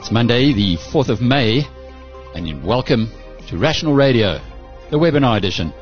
It's Monday, the 4th of May, and welcome to Rational Radio, the webinar edition.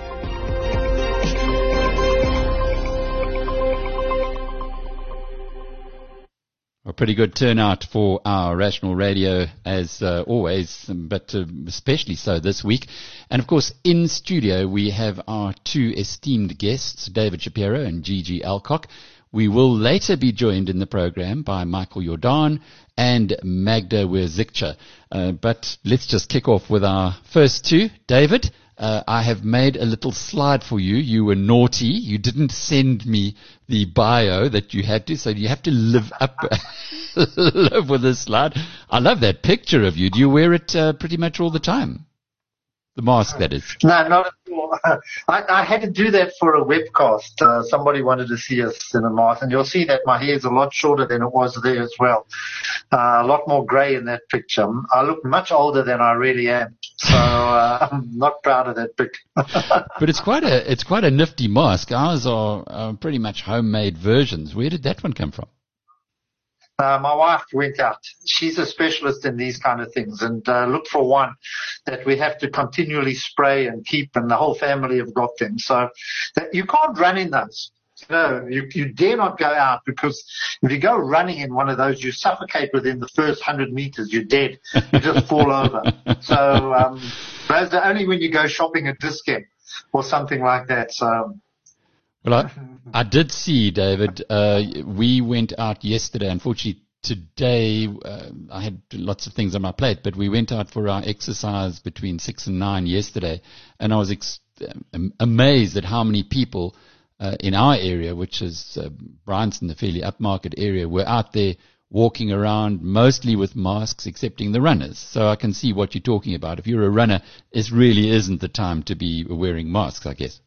A pretty good turnout for our Rational Radio as always, but especially so this week. And of course, in studio we have our two esteemed guests, David Shapiro and Gigi Alcock. We will later be joined in the program by Michael Jordan and Magda Wierzicka. But let's just kick off with our first two. David, I have made a little slide for you. You were naughty. You didn't send me the bio that you had to, so you have to live up live with this slide. I love that picture of you. Do you wear it pretty much all the time? The mask, that is. No, not at all. I had to do that for a webcast. Somebody wanted to see us in a mask, and you'll see that my hair is a lot shorter than it was there as well. A lot more grey in that picture. I look much older than I really am, so I'm not proud of that picture. But it's quite a nifty mask. Ours are pretty much homemade versions. Where did that one come from? My wife went out. She's a specialist in these kind of things, and looked for one that we have to continually spray and keep, and the whole family have got them. So that you can't run in those. No, you dare not go out, because if you go running in one of those, you suffocate within the first 100 meters. You're dead. You just fall over. So those are only when you go shopping at Dis-Chem or something like that. So. Well, I did see, David, we went out yesterday. Unfortunately, today I had lots of things on my plate, but we went out for our exercise between 6 and 9 yesterday, and I was amazed at how many people in our area, which is Bryanston, the fairly upmarket area, were out there walking around, mostly with masks, excepting the runners. So I can see what you're talking about. If you're a runner, it really isn't the time to be wearing masks, I guess.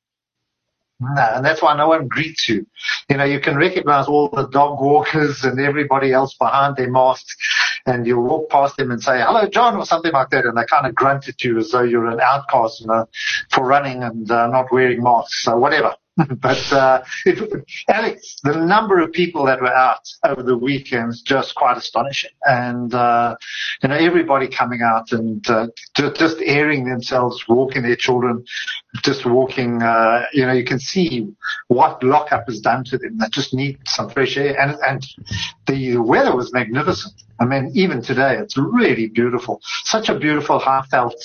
No, and that's why no one greets you. You know, you can recognize all the dog walkers and everybody else behind their masks, and you walk past them and say, "Hello, John," or something like that, and they kind of grunt at you as though you're an outcast, you know, for running and not wearing masks. So whatever. But Alex, the number of people that were out over the weekend is just quite astonishing, and you know, everybody coming out and just airing themselves, walking their children, just walking. You know, you can see what lockup has done to them. They just need some fresh air, and the weather was magnificent. I mean, even today, it's really beautiful. Such a beautiful, heartfelt,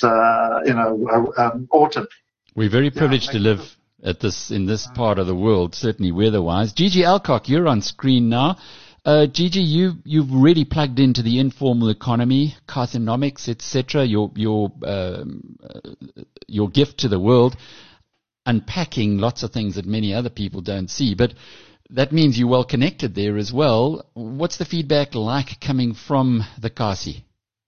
autumn. We're very privileged to live in this part of the world, certainly weather-wise. Gigi Alcock, you're on screen now. Gigi, you've really plugged into the informal economy, Carthonomics, etc. Your gift to the world, unpacking lots of things that many other people don't see. But that means you're well connected there as well. What's the feedback like coming from the Kasi?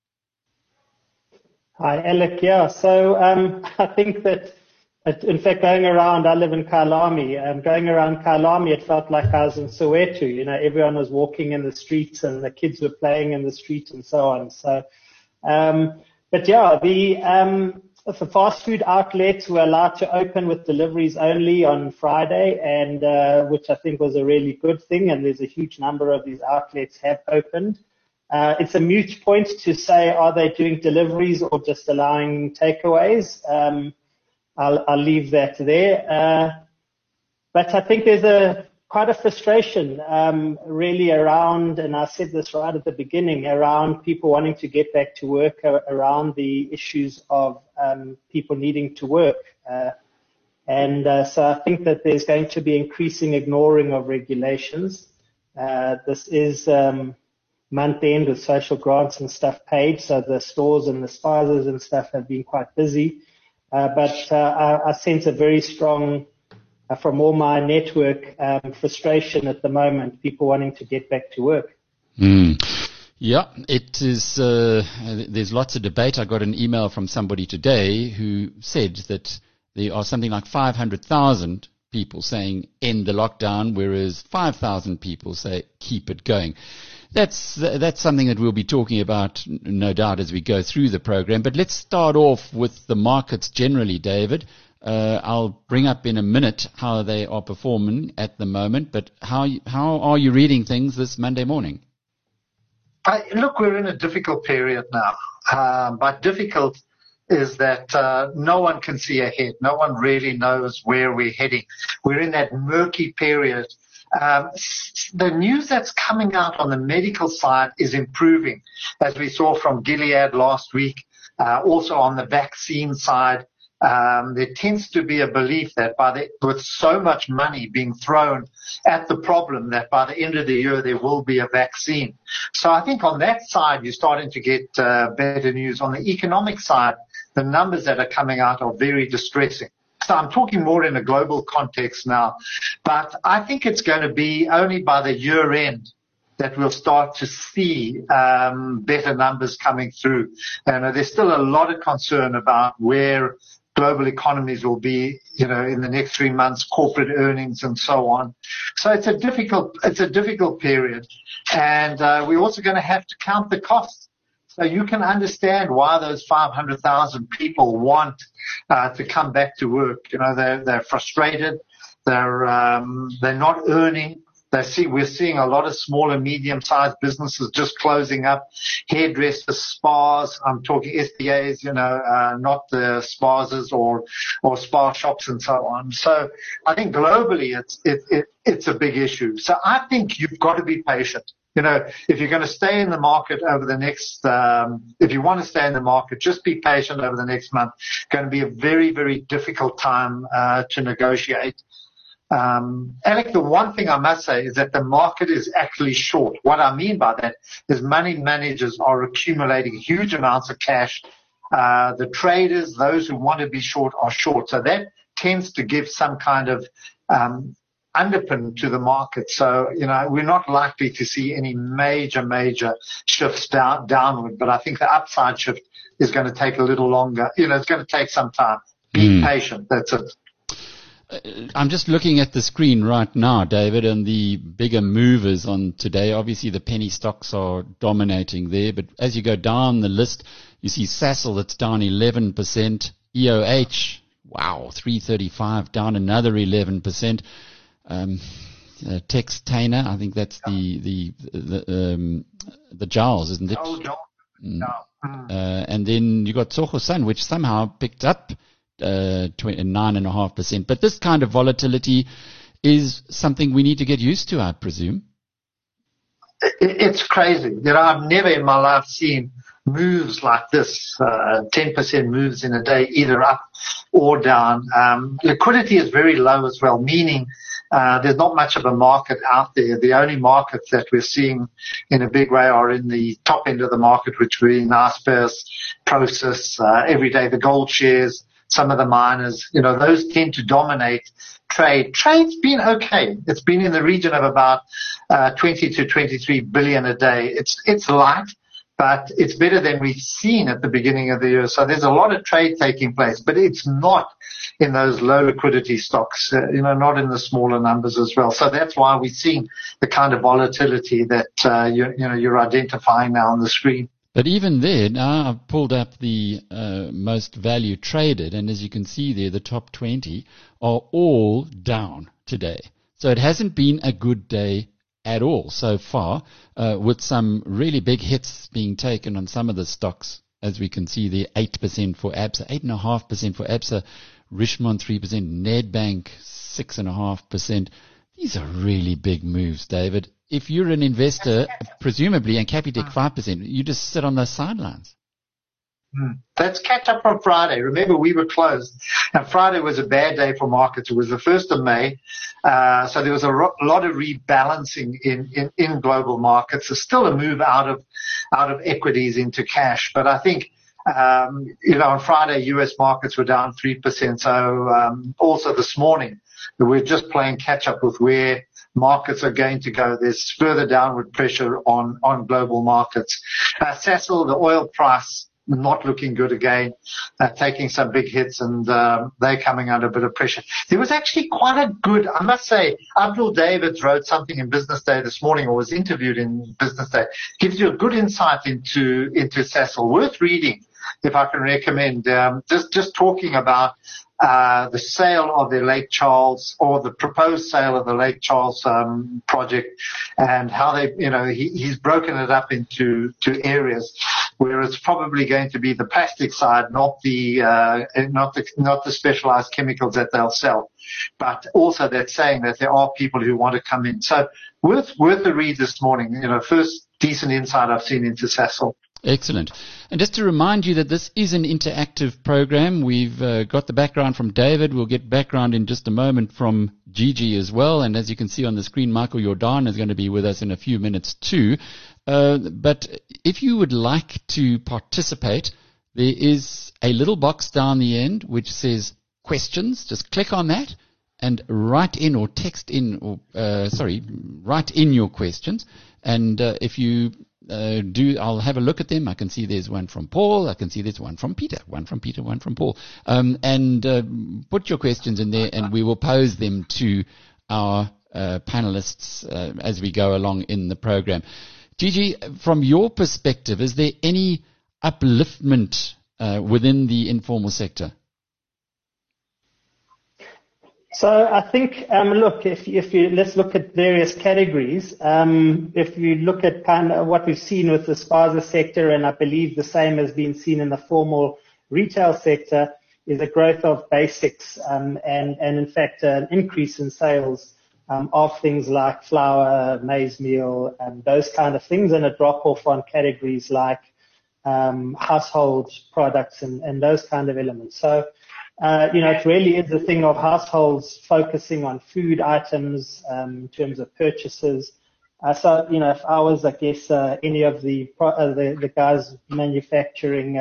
Hi, Alec. Yeah, so I think that. In fact, going around, I live in Kyalami. Going around Kyalami, it felt like I was in Soweto. You know, everyone was walking in the streets, and the kids were playing in the street, and so on. So, but yeah, the fast food outlets were allowed to open with deliveries only on Friday, and which I think was a really good thing. And there's a huge number of these outlets have opened. It's a moot point to say, are they doing deliveries or just allowing takeaways? I'll leave that there. But I think there's quite a frustration really around, and I said this right at the beginning, around people wanting to get back to work, around the issues of people needing to work. So I think that there's going to be increasing ignoring of regulations. This is month end with social grants and stuff paid, so the stores and the spazas and stuff have been quite busy. But I sense a very strong, from all my network, frustration at the moment, people wanting to get back to work. Yeah, it is. There's lots of debate. I got an email from somebody today who said that there are something like 500,000 people saying end the lockdown, whereas 5,000 people say keep it going. That's something that we'll be talking about, no doubt, as we go through the program. But let's start off with the markets generally, David. I'll bring up in a minute how they are performing at the moment. But how are you reading things this Monday morning? Look, we're in a difficult period now. But difficult is that no one can see ahead. No one really knows where we're heading. We're in that murky period. The news that's coming out on the medical side is improving, as we saw from Gilead last week. Also on the vaccine side, there tends to be a belief that with so much money being thrown at the problem, that by the end of the year there will be a vaccine. So I think on that side you're starting to get better news. On the economic side, the numbers that are coming out are very distressing. So I'm talking more in a global context now, but I think it's going to be only by the year end that we'll start to see better numbers coming through. And there's still a lot of concern about where global economies will be, in the next 3 months, corporate earnings and so on. So it's a difficult period. And we're also going to have to count the costs. So you can understand why those 500,000 people want to come back to work. They're frustrated. They're not earning. We're seeing a lot of small and medium-sized businesses just closing up. Hairdressers, spas. I'm talking SPAs, not the spas or spa shops and so on. So I think globally it's a big issue. So I think you've got to be patient. If you're going to stay in the market over the next, if you want to stay in the market, just be patient over the next month. It's going to be a very, very difficult time to negotiate. Alec, the one thing I must say is that the market is actually short. What I mean by that is money managers are accumulating huge amounts of cash. The traders, those who want to be short, are short. So that tends to give some kind of underpin to the market. So, we're not likely to see any major shifts downward, but I think the upside shift is going to take a little longer. It's going to take some time. Be patient. That's it. I'm just looking at the screen right now, David, and the bigger movers on today. Obviously, the penny stocks are dominating there, but as you go down the list, you see Sasol that's down 11%, EOH, wow, 335, down another 11%. Textainer, I think that's the Giles, isn't it? Oh, Giles. No. And then you got Tsogo Sun, which somehow picked up 9.5%. But this kind of volatility is something we need to get used to, I presume. It's crazy. I've never in my life seen moves like this, 10% moves in a day, either up or down. Liquidity is very low as well, meaning there's not much of a market out there. The only markets that we're seeing in a big way are in the top end of the market, which we're in Naspers, Prosus, every day, the gold shares, some of the miners, those tend to dominate trade. Trade's been okay. It's been in the region of about 20 to 23 billion a day. It's light, but it's better than we've seen at the beginning of the year. So there's a lot of trade taking place, but it's not in those low liquidity stocks, not in the smaller numbers as well. So that's why we're seeing the kind of volatility that you're identifying now on the screen. But even there, now I've pulled up the most value traded, and as you can see there, the top 20 are all down today. So it hasn't been a good day at all so far, with some really big hits being taken on some of the stocks, as we can see there, 8% for ABSA, 8.5% for ABSA, Richemont 3%, Nedbank 6.5%. These are really big moves, David. If you're an investor, presumably, and Capitec 5%, you just sit on those sidelines. Let's catch up on Friday. Remember, we were closed, and Friday was a bad day for markets. It was the 1st of May, so there was a lot of rebalancing in global markets. There's still a move out of equities into cash, but I think on Friday, U.S. markets were down 3%. So also this morning, we're just playing catch up with where markets are going to go. There's further downward pressure on global markets. Sasol, the oil price, not looking good again, taking some big hits, and they're coming under a bit of pressure. There was actually quite a good, I must say, Abdul Davids wrote something in Business Day this morning, or was interviewed in Business Day. Gives you a good insight into Sasol. Worth reading, if I can recommend. Just talking about the sale of the Lake Charles, or the proposed sale of the Lake Charles project, and how they, he's broken it up into areas where it's probably going to be the plastic side, not the specialized chemicals that they'll sell. But also that's saying that there are people who want to come in. So worth a read this morning. First decent insight I've seen into Sasol. Excellent. And just to remind you that this is an interactive program. We've got the background from David. We'll get background in just a moment from Gigi as well. And as you can see on the screen, Michael Jordan is going to be with us in a few minutes too. But if you would like to participate, there is a little box down the end which says questions. Just click on that and write in or text in, write in your questions. And if you I'll have a look at them. I can see there's one from Paul. I can see there's one from Peter, one from Paul. Put your questions in there and we will pose them to our panelists as we go along in the program. Gigi, from your perspective, is there any upliftment within the informal sector? So I think, look, if you let's look at various categories. If you look at kind of what we've seen with the spaza sector, and I believe the same has been seen in the formal retail sector, is a growth of basics, and in fact an increase in sales of things like flour, maize meal, and those kind of things, and a drop off on categories like household products and those kind of elements. So it really is a thing of households focusing on food items in terms of purchases. So if I was, I guess, any of the guys manufacturing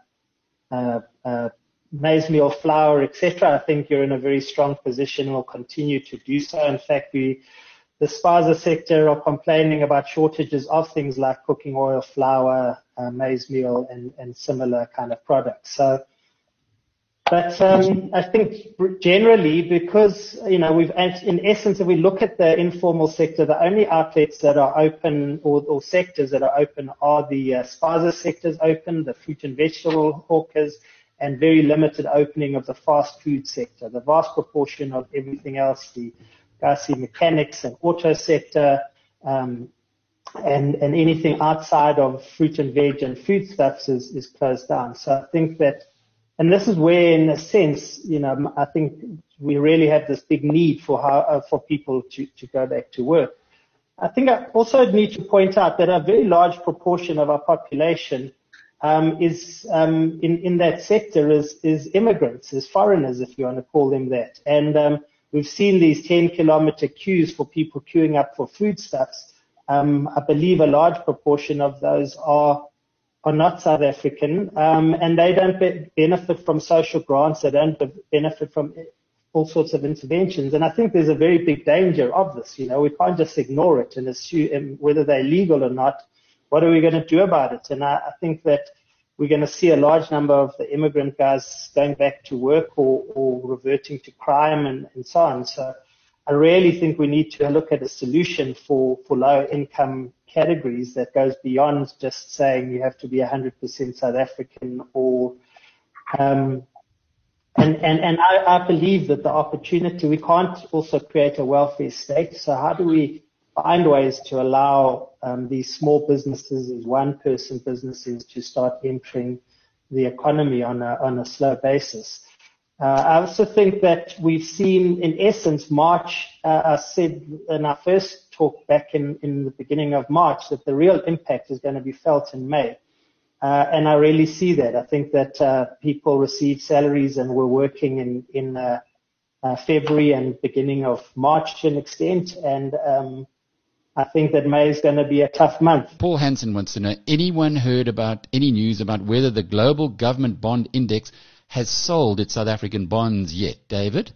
maize meal, flour, etc., I think you're in a very strong position and will continue to do so. In fact, the spaza sector are complaining about shortages of things like cooking oil, flour, maize meal, and similar kind of products. So. But I think generally, because in essence, if we look at the informal sector, the only outlets that are open or sectors that are open are the spaza sectors open, the fruit and vegetable hawkers, and very limited opening of the fast food sector. The vast proportion of everything else, the gassy mechanics and auto sector, and anything outside of fruit and veg and foodstuffs is closed down. So I think that. And this is where, in a sense, I think we really have this big need for people to go back to work. I think I also need to point out that a very large proportion of our population is in that sector is immigrants, is foreigners, if you want to call them that. And we've seen these 10-kilometer queues for people queuing up for foodstuffs. I believe a large proportion of those are not South African, and they don't benefit from social grants. They don't benefit from all sorts of interventions. And I think there's a very big danger of this. We can't just ignore it and assume whether they're legal or not. What are we going to do about it? And I think that we're going to see a large number of the immigrant guys going back to work or reverting to crime and so on. So I really think we need to look at a solution for low income categories that goes beyond just saying you have to be 100% South African or and I believe that the opportunity, we can't also create a welfare state. So how do we find ways to allow these small businesses, these one-person businesses, to start entering the economy on a slow basis? I also think that we've seen, in essence, March, I said in our first talk back in the beginning of March, that the real impact is going to be felt in May. And I really see that. I think that people received salaries and were working in February and beginning of March to an extent. And I think that May is going to be a tough month. Paul Hansen wants to know, anyone heard about any news about whether the global government bond index has sold its South African bonds yet, David?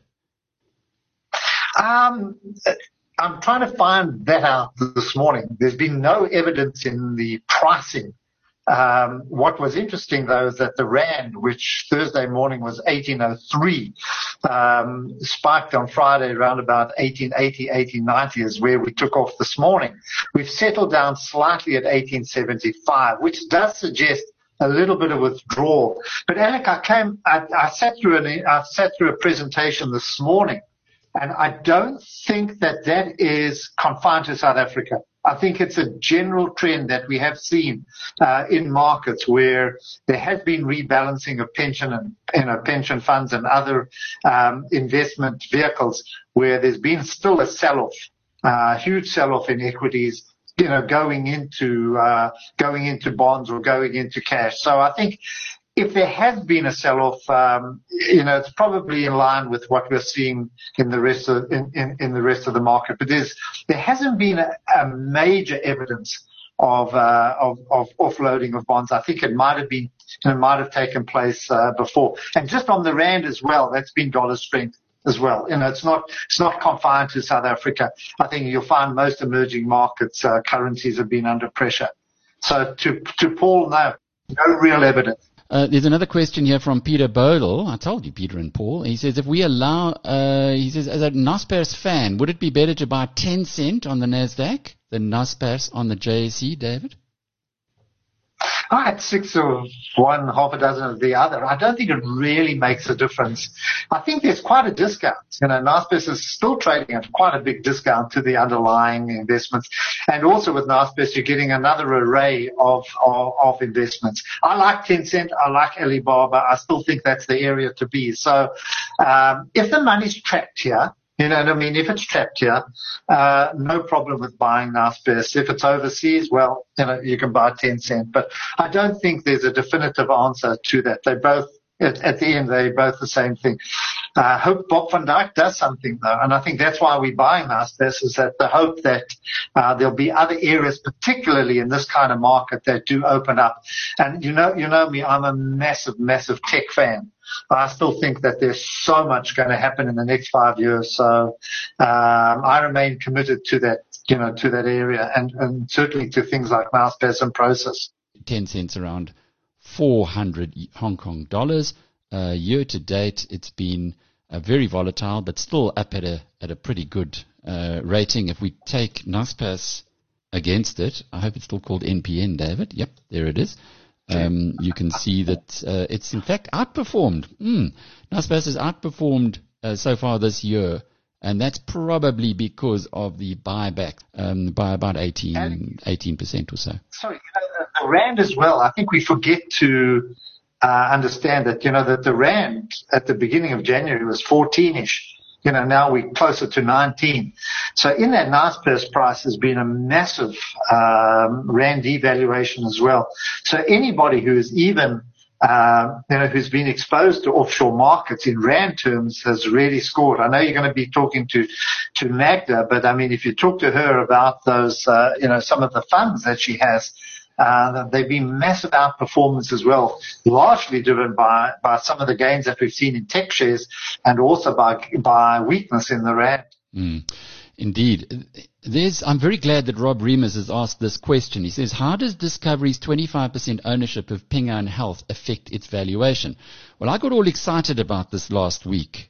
I'm trying to find that out this morning. There's been no evidence in the pricing. What was interesting, though, is that the Rand, which Thursday morning was 1803, spiked on Friday around about 1880, 1890 is where we took off this morning. We've settled down slightly at 1875, which does suggest a little bit of withdrawal. But Alec, I sat through a presentation this morning, and I don't think that is confined to South Africa. I think it's a general trend that we have seen in markets where there has been rebalancing of pension funds and other investment vehicles, where there's been still a sell-off, huge sell-off in equities, going into bonds or going into cash. So I think if there has been a sell-off, it's probably in line with what we're seeing in the rest of the market. But there hasn't been a major evidence of offloading of bonds. I think it might have taken place before. And just on the rand as well, that's been dollar strength as well. It's not confined to South Africa. I think you'll find most emerging markets currencies have been under pressure. So to Paul, no real evidence. There's another question here from Peter Bodel. I told you, Peter and Paul. He says, if we allow, as a Naspers fan, would it be better to buy Tencent on the NASDAQ than Naspers on the JSE, David? I had 6 of one, half a dozen of the other. I don't think it really makes a difference. I think there's quite a discount. Naspers is still trading at quite a big discount to the underlying investments. And also with Naspers, you're getting another array of investments. I like Tencent. I like Alibaba. I still think that's the area to be. So, if the money's trapped here, if it's trapped here, no problem with buying Naspers. If it's overseas, well, you can buy Tencent. But I don't think there's a definitive answer to that. They both, at the end, they're both the same thing. I hope Bob van Dijk does something, though. And I think that's why we're buying Naspers, is that the hope that there'll be other areas, particularly in this kind of market, that do open up. And you know me, I'm a massive, massive tech fan. I still think that there's so much going to happen in the next 5 years. So, I remain committed to that, to that area and certainly to things like Naspers and Prosus. 10 cents around 400 Hong Kong dollars. Year to date, it's been very volatile, but still up at a pretty good rating. If we take Naspers against it, I hope it's still called NPN, David. Yep, there it is. You can see that it's in fact outperformed. Naspers has outperformed so far this year, and that's probably because of the buyback by about 18% or so. Sorry, the rand as well. I think we forget to understand that that the rand at the beginning of January was 14-ish. Now we're closer to 19. So in that Naspers price has been a massive rand devaluation as well. So anybody who is even who's been exposed to offshore markets in rand terms has really scored. I know you're going to be talking to Magda, but I mean, if you talk to her about those, some of the funds that she has, they've been massive outperformance as well, largely driven by some of the gains that we've seen in tech shares and also by weakness in the rand. Indeed. I'm very glad that Rob Remus has asked this question. He says, how does Discovery's 25% ownership of Ping An Health affect its valuation? Well, I got all excited about this last week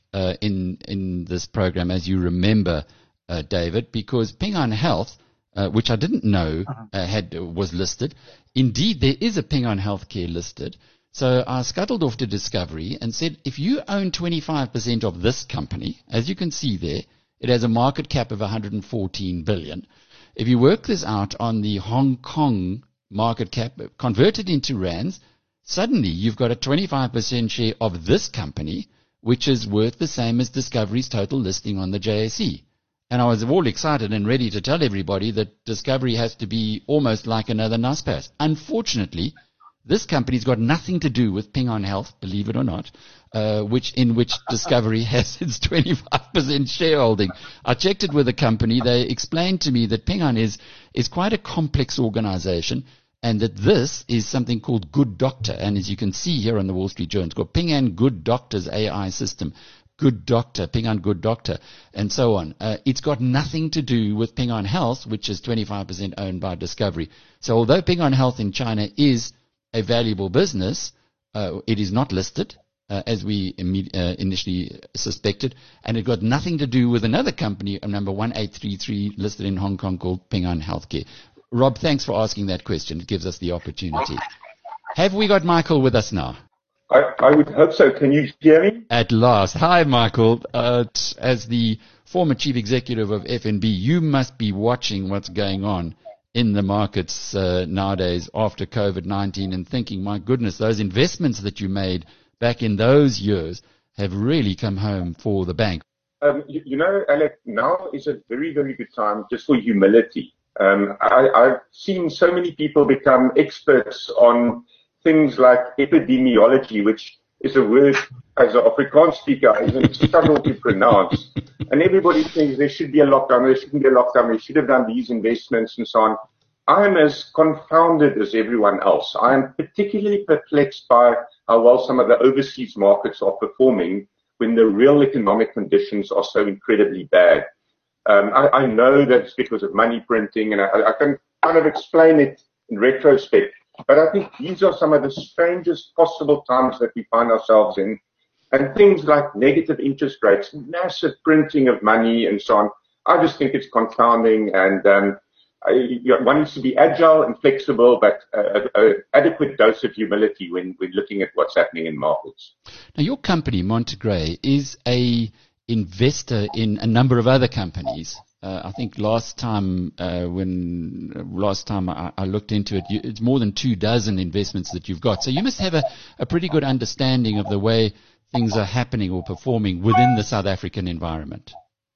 in this program, as you remember, David, because Ping An Health, which I didn't know was listed. Indeed, there is a Ping An Healthcare listed. So I scuttled off to Discovery and said, if you own 25% of this company, as you can see there, it has a market cap of 114 billion. If you work this out on the Hong Kong market cap, converted into rands, suddenly you've got a 25% share of this company, which is worth the same as Discovery's total listing on the JSE. And I was all excited and ready to tell everybody that Discovery has to be almost like another Naspers. Unfortunately, this company's got nothing to do with Ping An Health, believe it or not, which Discovery has its 25% shareholding. I checked it with the company. They explained to me that Ping An is quite a complex organization, and that this is something called Good Doctor. And as you can see here on the Wall Street Journal, it's called Ping An Good Doctor's AI system. Good Doctor, Ping An Good Doctor, and so on. It's got nothing to do with Ping An Health, which is 25% owned by Discovery. So although Ping An Health in China is a valuable business, it is not listed, as we initially suspected, and it got nothing to do with another company, number 1833, listed in Hong Kong, called Ping An Healthcare. Rob, thanks for asking that question. It gives us the opportunity. Have we got Michael with us now? I would hope so. Can you hear me? At last. Hi, Michael. As the former chief executive of FNB, you must be watching what's going on in the markets nowadays after COVID-19 and thinking, my goodness, those investments that you made back in those years have really come home for the bank. Alec, now is a very, very good time just for humility. I've seen so many people become experts on things like epidemiology, which is a word as an Afrikaans speaker I struggle to pronounce. And everybody thinks there should be a lockdown, there shouldn't be a lockdown, they should have done these investments and so on. I am as confounded as everyone else. I am particularly perplexed by how well some of the overseas markets are performing when the real economic conditions are so incredibly bad. I know that it's because of money printing, and I can kind of explain it in retrospect. But I think these are some of the strangest possible times that we find ourselves in. And things like negative interest rates, massive printing of money and so on, I just think it's confounding. And one needs to be agile and flexible, but an adequate dose of humility when looking at what's happening in markets. Now, your company, Montegray, is a investor in a number of other companies. I think last time I looked into it, it's more than 24 investments that you've got. So you must have a pretty good understanding of the way things are happening or performing within the South African environment.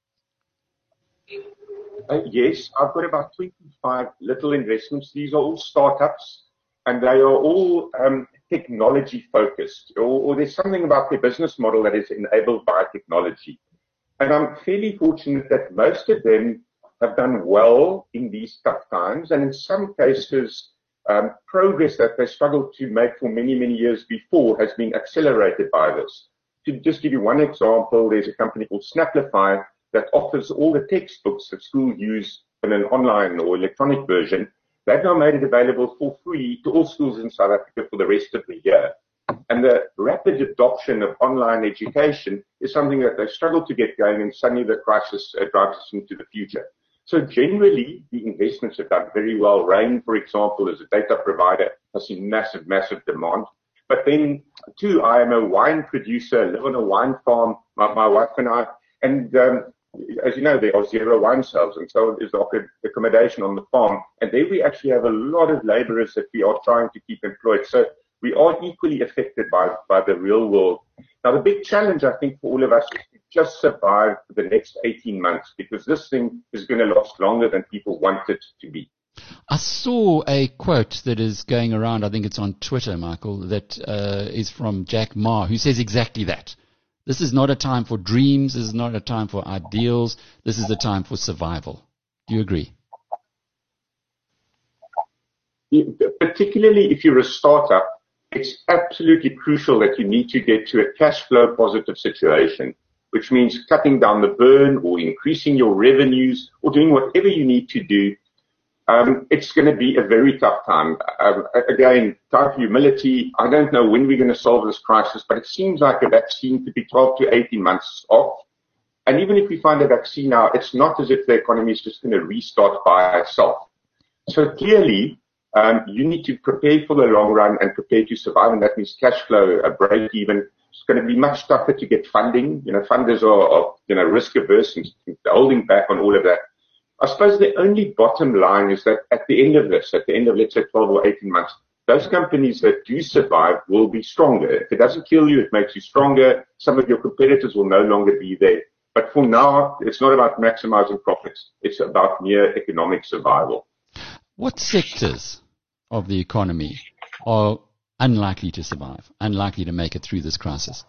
Yes, I've got about 25 little investments. These are all startups, and they are all technology focused, or there's something about their business model that is enabled by technology. And I'm fairly fortunate that most of them have done well in these tough times, and in some cases, progress that they struggled to make for many, many years before has been accelerated by this. To just give you one example, there's a company called Snaplify that offers all the textbooks that schools use in an online or electronic version. They've now made it available for free to all schools in South Africa for the rest of the year. And the rapid adoption of online education is something that they struggle to get going, and suddenly the crisis drives us into the future. So generally, the investments have done very well. Rain, for example, as a data provider, has seen massive, massive demand. But then, too, I am a wine producer, live on a wine farm, my wife and I, and as you know, there are 0 wine sales, and so is the accommodation on the farm. And there we actually have a lot of laborers that we are trying to keep employed. So we are equally affected by the real world. Now, the big challenge, I think, for all of us is to just survive for the next 18 months, because this thing is going to last longer than people want it to be. I saw a quote that is going around, I think it's on Twitter, Michael, that is from Jack Ma, who says exactly that. This is not a time for dreams. This is not a time for ideals. This is a time for survival. Do you agree? Particularly if you're a startup, it's absolutely crucial that you need to get to a cash flow positive situation, which means cutting down the burn or increasing your revenues or doing whatever you need to do. It's going to be a very tough time. Again, time for humility. I don't know when we're going to solve this crisis, but it seems like a vaccine could be 12 to 18 months off. And even if we find a vaccine now, it's not as if the economy is just going to restart by itself. So clearly, you need to prepare for the long run and prepare to survive, and that means cash flow, a break even. It's going to be much tougher to get funding. Funders are risk averse and holding back on all of that. I suppose the only bottom line is that at the end of this, let's say 12 or 18 months, those companies that do survive will be stronger. If it doesn't kill you, it makes you stronger. Some of your competitors will no longer be there. But for now, it's not about maximizing profits. It's about mere economic survival. What sectors of the economy are unlikely to survive, unlikely to make it through this crisis?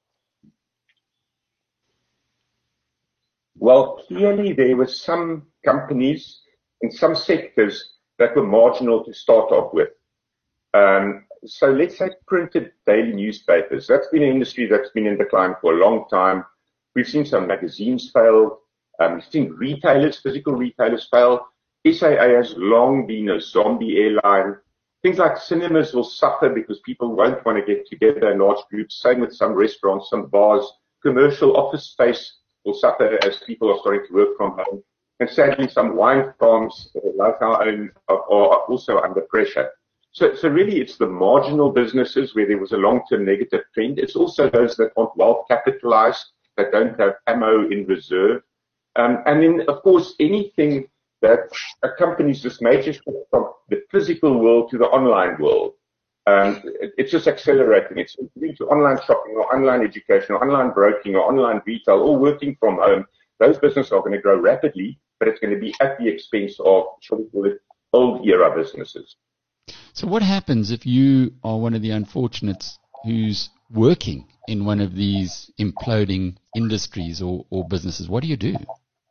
Well, clearly there were some companies in some sectors that were marginal to start off with. So let's say printed daily newspapers. That's been an industry that's been in decline for a long time. We've seen some magazines fail. We've seen retailers, physical retailers fail. SAA has long been a zombie airline. Things like cinemas will suffer because people won't want to get together in large groups. Same with some restaurants, some bars. Commercial office space will suffer as people are starting to work from home. And sadly, some wine farms, like our own, are also under pressure. So really it's the marginal businesses where there was a long-term negative trend. It's also those that aren't well capitalized, that don't have ammo in reserve. And then, of course, anything that accompanies this major shift from the physical world to the online world. It's just accelerating. It's moving to online shopping or online education or online broking or online retail, all working from home. Those businesses are going to grow rapidly, but it's going to be at the expense of, shall we call it, old era businesses. So what happens if you are one of the unfortunates who's working in one of these imploding industries or businesses? What do you do?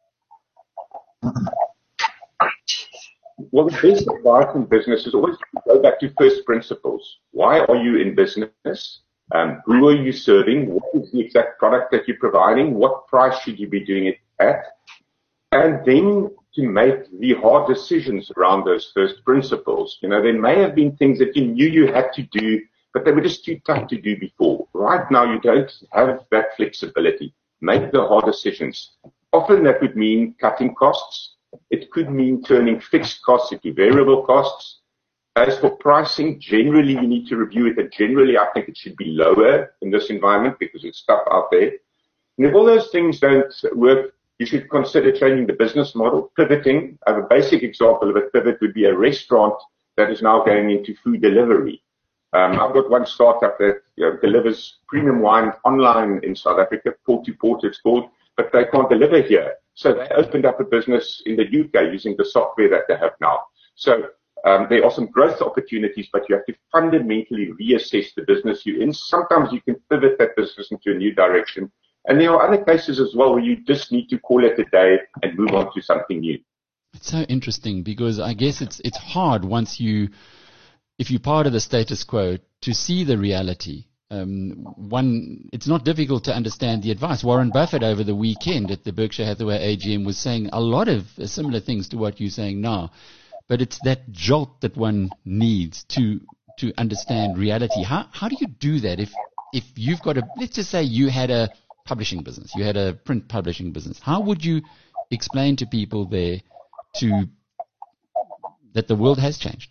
Well, the best advice in business is always go back to first principles. Why are you in business? Who are you serving? What is the exact product that you're providing? What price should you be doing it at? And then to make the hard decisions around those first principles. You know, there may have been things that you knew you had to do, but they were just too tough to do before. Right now, you don't have that flexibility. Make the hard decisions. Often that would mean cutting costs. It could mean turning fixed costs into variable costs. As for pricing, generally you need to review it, and generally I think it should be lower in this environment because it's tough out there. And if all those things don't work, you should consider changing the business model, pivoting. A basic example of a pivot would be a restaurant that is now going into food delivery. I've got one startup that delivers premium wine online in South Africa, Port to Port it's called, but they can't deliver here. So they opened up a business in the UK using the software that they have now. So there are some growth opportunities, but you have to fundamentally reassess the business you're in. Sometimes you can pivot that business into a new direction. And there are other cases as well where you just need to call it a day and move on to something new. It's so interesting because I guess it's hard once if you're part of the status quo, to see the reality. It's not difficult to understand the advice. Warren Buffett over the weekend at the Berkshire Hathaway AGM was saying a lot of similar things to what you're saying now. But it's that jolt that one needs to understand reality. How do you do that if you've got let's just say you had a publishing business, you had a print publishing business. How would you explain to people there that the world has changed?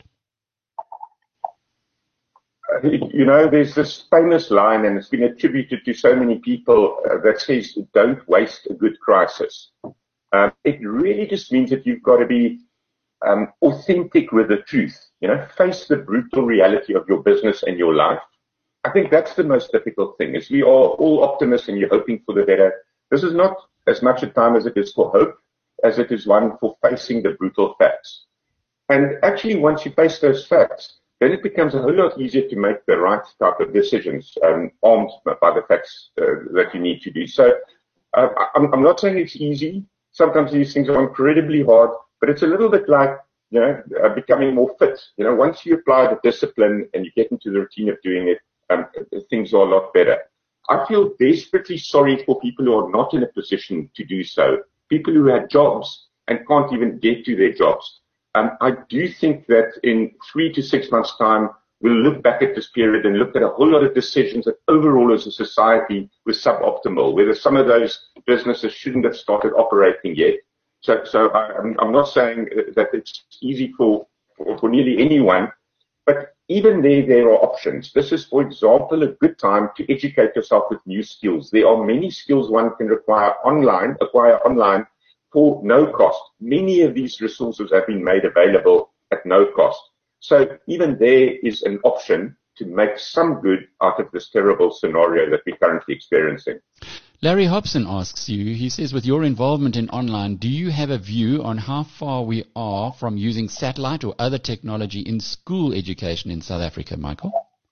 You know, there's this famous line, and it's been attributed to so many people, that says, don't waste a good crisis. It really just means that you've got to be authentic with the truth. You know, face the brutal reality of your business and your life. I think that's the most difficult thing, is we are all optimists and you're hoping for the better. This is not as much a time as it is for hope, as it is one for facing the brutal facts. And actually, once you face those facts, then it becomes a whole lot easier to make the right type of decisions, armed by the facts that you need to do. So I'm not saying it's easy. Sometimes these things are incredibly hard, but it's a little bit like, you know, becoming more fit. You know, once you apply the discipline and you get into the routine of doing it, things are a lot better. I feel desperately sorry for people who are not in a position to do so, people who had jobs and can't even get to their jobs. I do think that in 3 to 6 months' time, we'll look back at this period and look at a whole lot of decisions that overall as a society were suboptimal, whether some of those businesses shouldn't have started operating yet. So I'm not saying that it's easy for nearly anyone, but even there are options. This is, for example, a good time to educate yourself with new skills. There are many skills one can acquire online for no cost. Many of these resources have been made available at no cost. So even there is an option to make some good out of this terrible scenario that we're currently experiencing. Larry Hobson asks you, he says, with your involvement in online, do you have a view on how far we are from using satellite or other technology in school education in South Africa, Michael?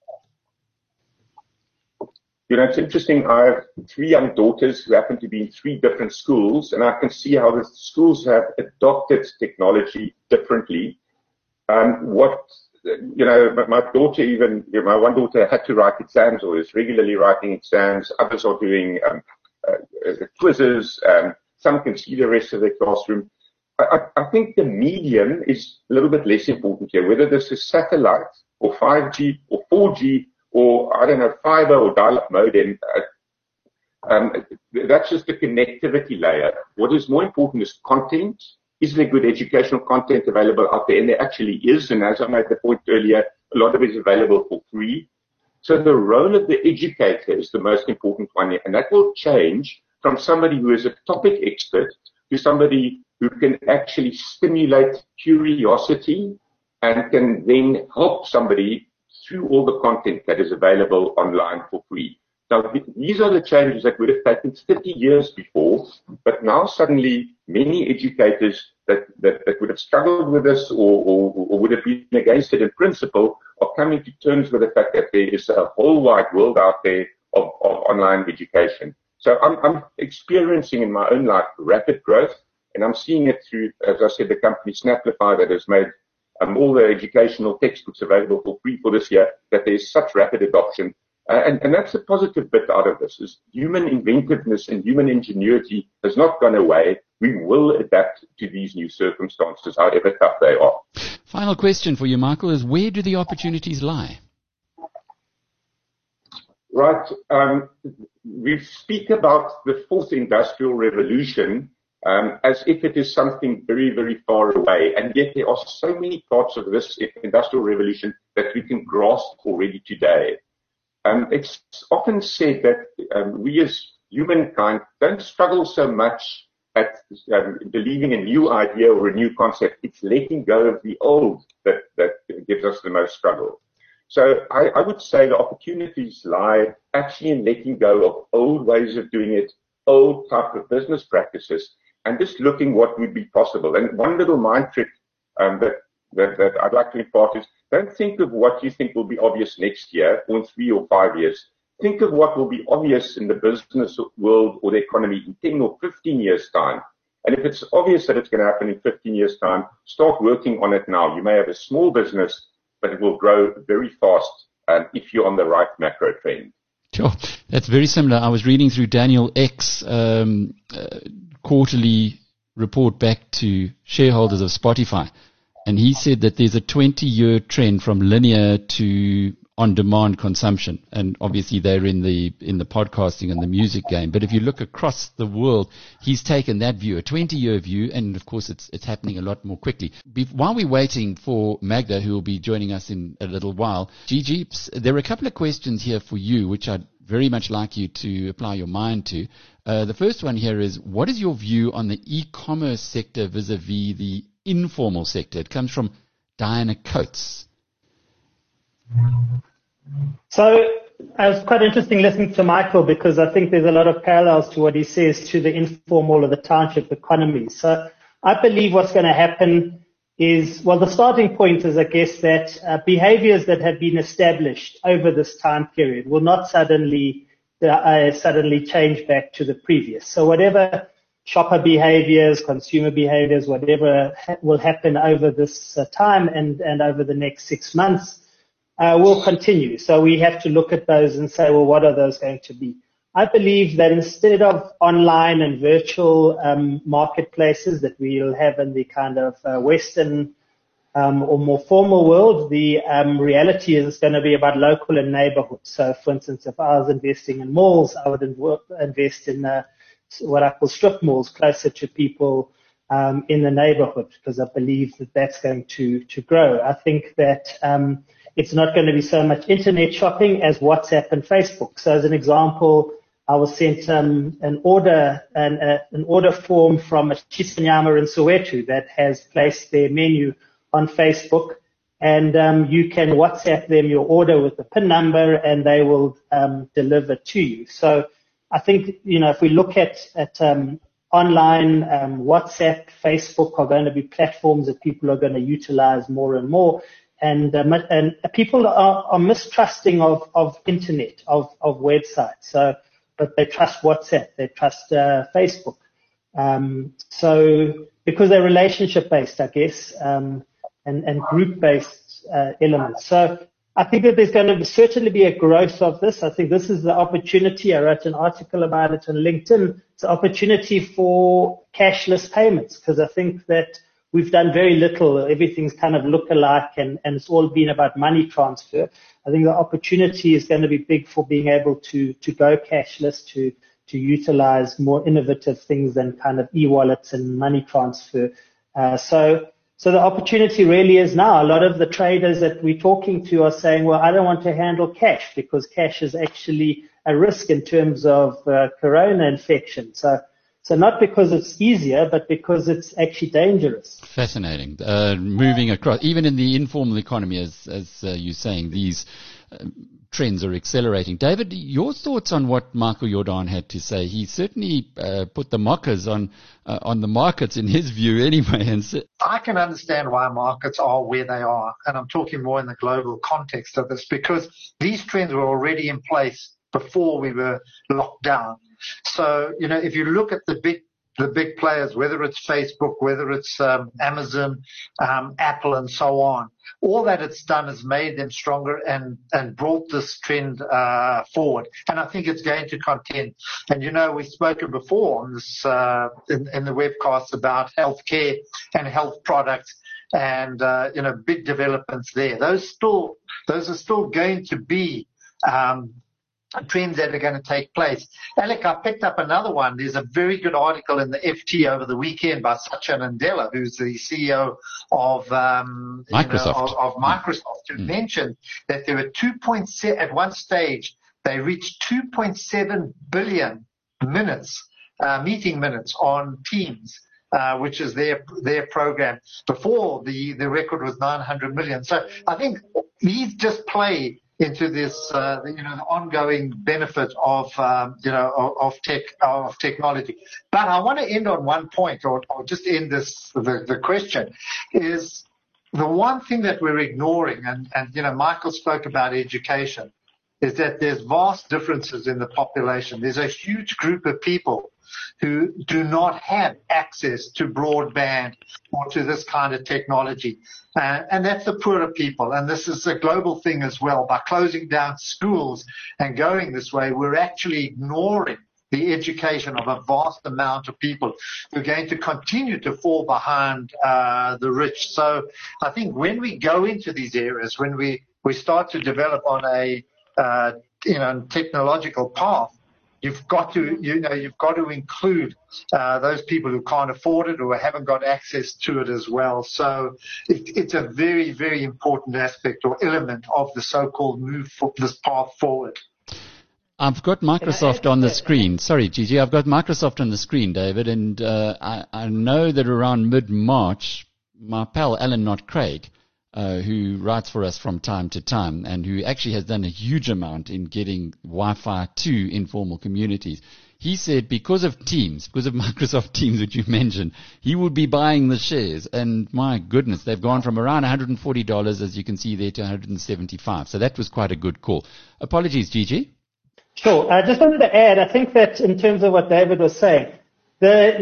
You know, it's interesting. I have 3 young daughters who happen to be in 3 different schools, and I can see how the schools have adopted technology differently. My daughter even, my one daughter had to write exams or is regularly writing exams. Others are doing quizzes. Some can see the rest of their classroom. I think the medium is a little bit less important here, whether this is satellite or 5G or 4G or, I don't know, fiber or dial-up modem. That's just the connectivity layer. What is more important is content. Is there good educational content available out there? And there actually is. And as I made the point earlier, A lot of it is available for free. So the role of the educator is the most important one, and that will change from somebody who is a topic expert to somebody who can actually stimulate curiosity and can then help somebody through all the content that is available online for free. Now, these are the changes that would have taken 30 years before, but now suddenly many educators that would have struggled with this or would have been against it in principle are coming to terms with the fact that there is a whole wide world out there of online education. So I'm experiencing in my own life rapid growth, and I'm seeing it through, as I said, the company Snaplify that has made all the educational textbooks available for free for this year, that there's such rapid adoption. And that's a positive bit out of this, is human inventiveness and human ingenuity has not gone away. We will adapt to these new circumstances, however tough they are. Final question for you, Michael, is where do the opportunities lie? Right. We speak about the fourth industrial revolution as if it is something very, very far away. And yet there are so many parts of this industrial revolution that we can grasp already today. It's often said that we as humankind don't struggle so much at believing a new idea or a new concept. It's letting go of the old that gives us the most struggle. So I would say the opportunities lie actually in letting go of old ways of doing it, old type of business practices, and just looking what would be possible. And one little mind trick that I'd like to impart is, don't think of what you think will be obvious next year or in 3 or 5 years. Think of what will be obvious in the business world or the economy in 10 or 15 years' time. And if it's obvious that it's going to happen in 15 years' time, start working on it now. You may have a small business, but it will grow very fast if you're on the right macro trend. Sure. That's very similar. I was reading through Daniel Eck's quarterly report back to shareholders of Spotify. And he said that there's a 20-year trend from linear to on-demand consumption. And obviously they're in the podcasting and the music game. But if you look across the world, he's taken that view, a 20-year view, and of course it's happening a lot more quickly. While we're waiting for Magda, who will be joining us in a little while, Gigi, there are a couple of questions here for you, which I'd very much like you to apply your mind to. The first one here is, what is your view on the e-commerce sector vis-a-vis the informal sector? It comes from Diana Coates. So it was quite interesting listening to Michael, because I think there's a lot of parallels to what he says to the informal or the township economy. So I believe what's going to happen is, well, the starting point is, I guess, that behaviors that have been established over this time period will not suddenly change back to the previous. So whatever shopper behaviors, consumer behaviors, whatever will happen over this time and over the next 6 months will continue. So we have to look at those and say, well, what are those going to be? I believe that instead of online and virtual marketplaces that we'll have in the kind of Western or more formal world, the reality is going to be about local and neighborhoods. So, for instance, if I was investing in malls, I would invest in what I call strip malls closer to people in the neighborhood, because I believe that that's going to grow. I think that it's not going to be so much internet shopping as WhatsApp and Facebook. So, as an example, I was sent an order form from a Chisanyama in Soweto that has placed their menu on Facebook, and you can WhatsApp them your order with the PIN number, and they will deliver to you. So I think, if we look at online, WhatsApp, Facebook are going to be platforms that people are going to utilize more and more. And people are mistrusting of internet, of websites. But they trust WhatsApp, they trust Facebook. So because they're relationship based, I guess, and group based elements. So I think that there's going to certainly be a growth of this. I think this is the opportunity. I wrote an article about it on LinkedIn. It's an opportunity for cashless payments, because I think that we've done very little. Everything's kind of look-alike, and it's all been about money transfer. I think the opportunity is going to be big for being able to go cashless, to utilize more innovative things than kind of e-wallets and money transfer. So So the opportunity really is now. A lot of the traders that we're talking to are saying, well, I don't want to handle cash because cash is actually a risk in terms of corona infection. So not because it's easier, but because it's actually dangerous. Fascinating. Moving across, even in the informal economy, as you're saying, these trends are accelerating. David, your thoughts on what Michael Jordan had to say? He certainly put the mockers on the markets in his view anyway. And I can understand why markets are where they are, and I'm talking more in the global context of this, because these trends were already in place before we were locked down. So, if you look at the big players, whether it's Facebook, whether it's Amazon, Apple, and so on, all that it's done is made them stronger and brought this trend forward. And I think it's going to continue. And we've spoken before on this in the webcast about healthcare and health products and big developments there. Those are still going to be trends that are going to take place. Alec, I picked up another one. There's a very good article in the FT over the weekend by Satya Nadella, who's the CEO of Microsoft, who mentioned that there were 2.7 at one stage. They reached 2.7 billion minutes, meeting minutes on Teams, which is their program. Before the record was 900 million. So I think these just play into this, the ongoing benefit of technology. But I want to end on one point, or just end the question, is the one thing that we're ignoring, and Michael spoke about education, is that there's vast differences in the population. There's a huge group of people who do not have access to broadband or to this kind of technology. And that's the poorer people. And this is a global thing as well. By closing down schools and going this way, we're actually ignoring the education of a vast amount of people who are going to continue to fall behind the rich. So I think when we go into these areas, when we start to develop on a technological path, you've got to include those people who can't afford it or haven't got access to it as well. So it's a very, very important aspect or element of the so-called move for this path forward. I've got Microsoft on the screen. Sorry, Gigi, I've got Microsoft on the screen, David, and I know that around mid-March, my pal Alan Not Craig, who writes for us from time to time and who actually has done a huge amount in getting Wi-Fi to informal communities. He said because of Microsoft Teams, which you mentioned, he would be buying the shares. And my goodness, they've gone from around $140, as you can see there, to $175. So that was quite a good call. Apologies, Gigi. Sure. I just wanted to add, I think that in terms of what David was saying, the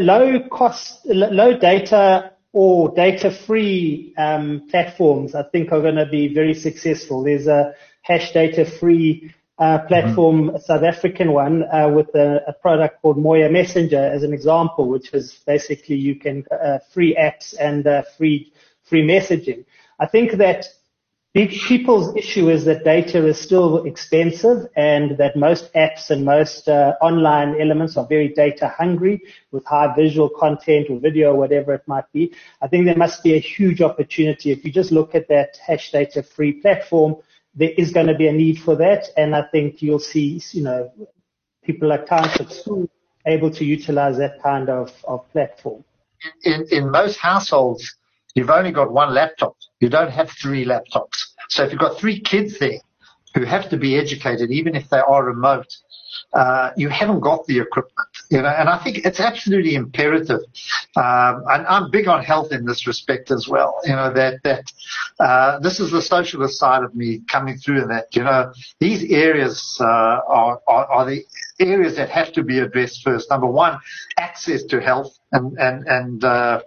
low data or data-free platforms, I think, are going to be very successful. There's a hash data-free platform, a South African one, with a product called Moya Messenger as an example, which is basically you can free apps and free messaging. I think that big people's issue is that data is still expensive and that most apps and most online elements are very data hungry with high visual content or video or whatever it might be. I think there must be a huge opportunity. If you just look at that hash data free platform, there is going to be a need for that. And I think you'll see, people like Township School able to utilize that kind of platform. In most households, you've only got one laptop. You don't have three laptops. So if you've got three kids there who have to be educated, even if they are remote, you haven't got the equipment, and I think it's absolutely imperative. And I'm big on health in this respect as well, that this is the socialist side of me coming through, that, these areas are the areas that have to be addressed first. Number one, access to health and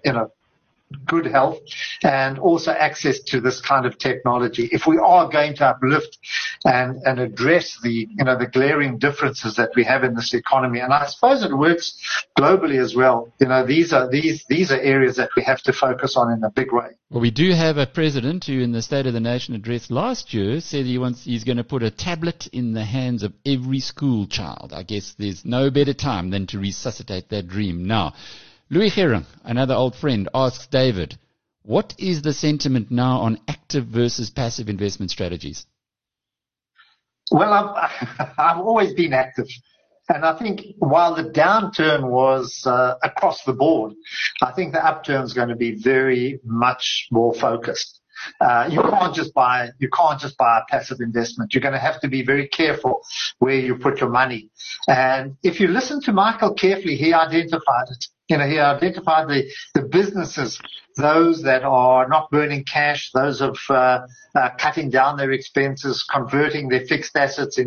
good health, and also access to this kind of technology. If we are going to uplift and address the glaring differences that we have in this economy, and I suppose it works globally as well, these are areas that we have to focus on in a big way. Well, we do have a president who in the State of the Nation address last year said he's going to put a tablet in the hands of every school child. I guess there's no better time than to resuscitate that dream now. Louis Gerring, another old friend, asks David, What is the sentiment now on active versus passive investment strategies? Well, I've always been active. And I think while the downturn was across the board, I think the upturn is going to be very much more focused. You can't just buy a passive investment. You're going to have to be very careful where you put your money. And if you listen to Michael carefully, he identified it. He identified the businesses, those that are not burning cash, those of cutting down their expenses, converting their fixed expenses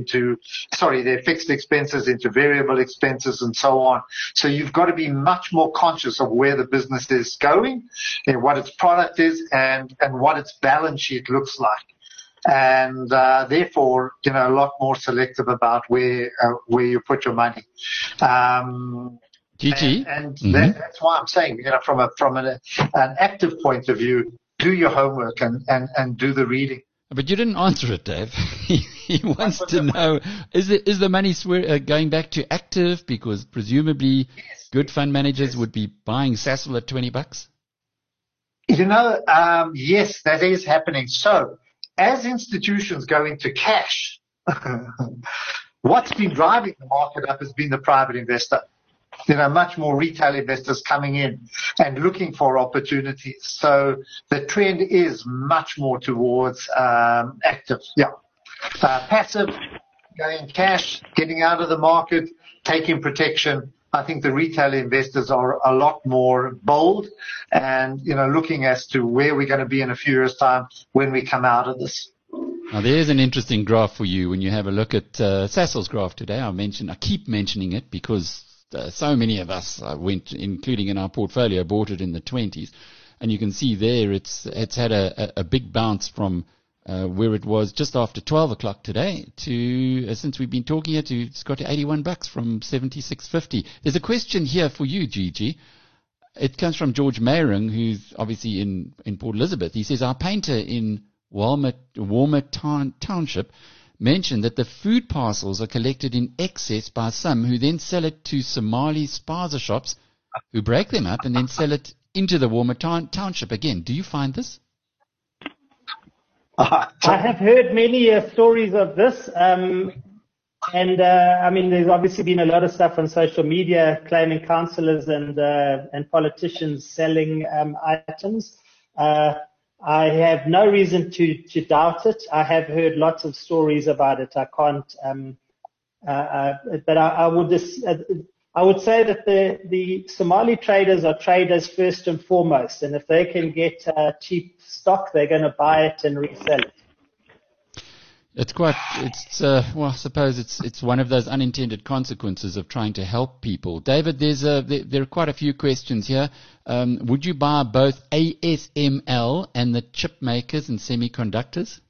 into variable expenses and so on. So you've got to be much more conscious of where the business is going, and what its product is, and what its balance sheet looks like. And therefore, a lot more selective about where you put your money. GG. And that's why I'm saying, from an active point of view, do your homework and do the reading. But you didn't answer it, Dave. He wants to know, is the money going back to active? Because presumably good fund managers would be buying Sasol at $20. Yes, that is happening. So as institutions go into cash, what's been driving the market up has been the private investor. Much more retail investors coming in and looking for opportunities. So the trend is much more towards active. Yeah. Passive, going cash, getting out of the market, taking protection. I think the retail investors are a lot more bold and, looking as to where we're going to be in a few years' time when we come out of this. Now, there's an interesting graph for you when you have a look at Sasol's graph today. I keep mentioning it because so many of us including in our portfolio, bought it in the 20s. And you can see there it's had a big bounce from where it was just after 12 o'clock today to, since we've been talking here, it's got to $81 from 76.50. There's a question here for you, Gigi. It comes from George Mayring, who's obviously in Port Elizabeth. He says, our painter in Walmer Township mentioned that the food parcels are collected in excess by some who then sell it to Somali spaza shops who break them up and then sell it into the Walmer Township again. Do you find this? I have heard many stories of this. There's obviously been a lot of stuff on social media claiming councillors and politicians selling items. I have no reason to doubt it. I have heard lots of stories about it. I can't, but I would say that the Somali traders are traders first and foremost, and if they can get cheap stock, they're going to buy it and resell it. I suppose it's one of those unintended consequences of trying to help people. David, there are quite a few questions here. Would you buy both ASML and the chip makers and semiconductors?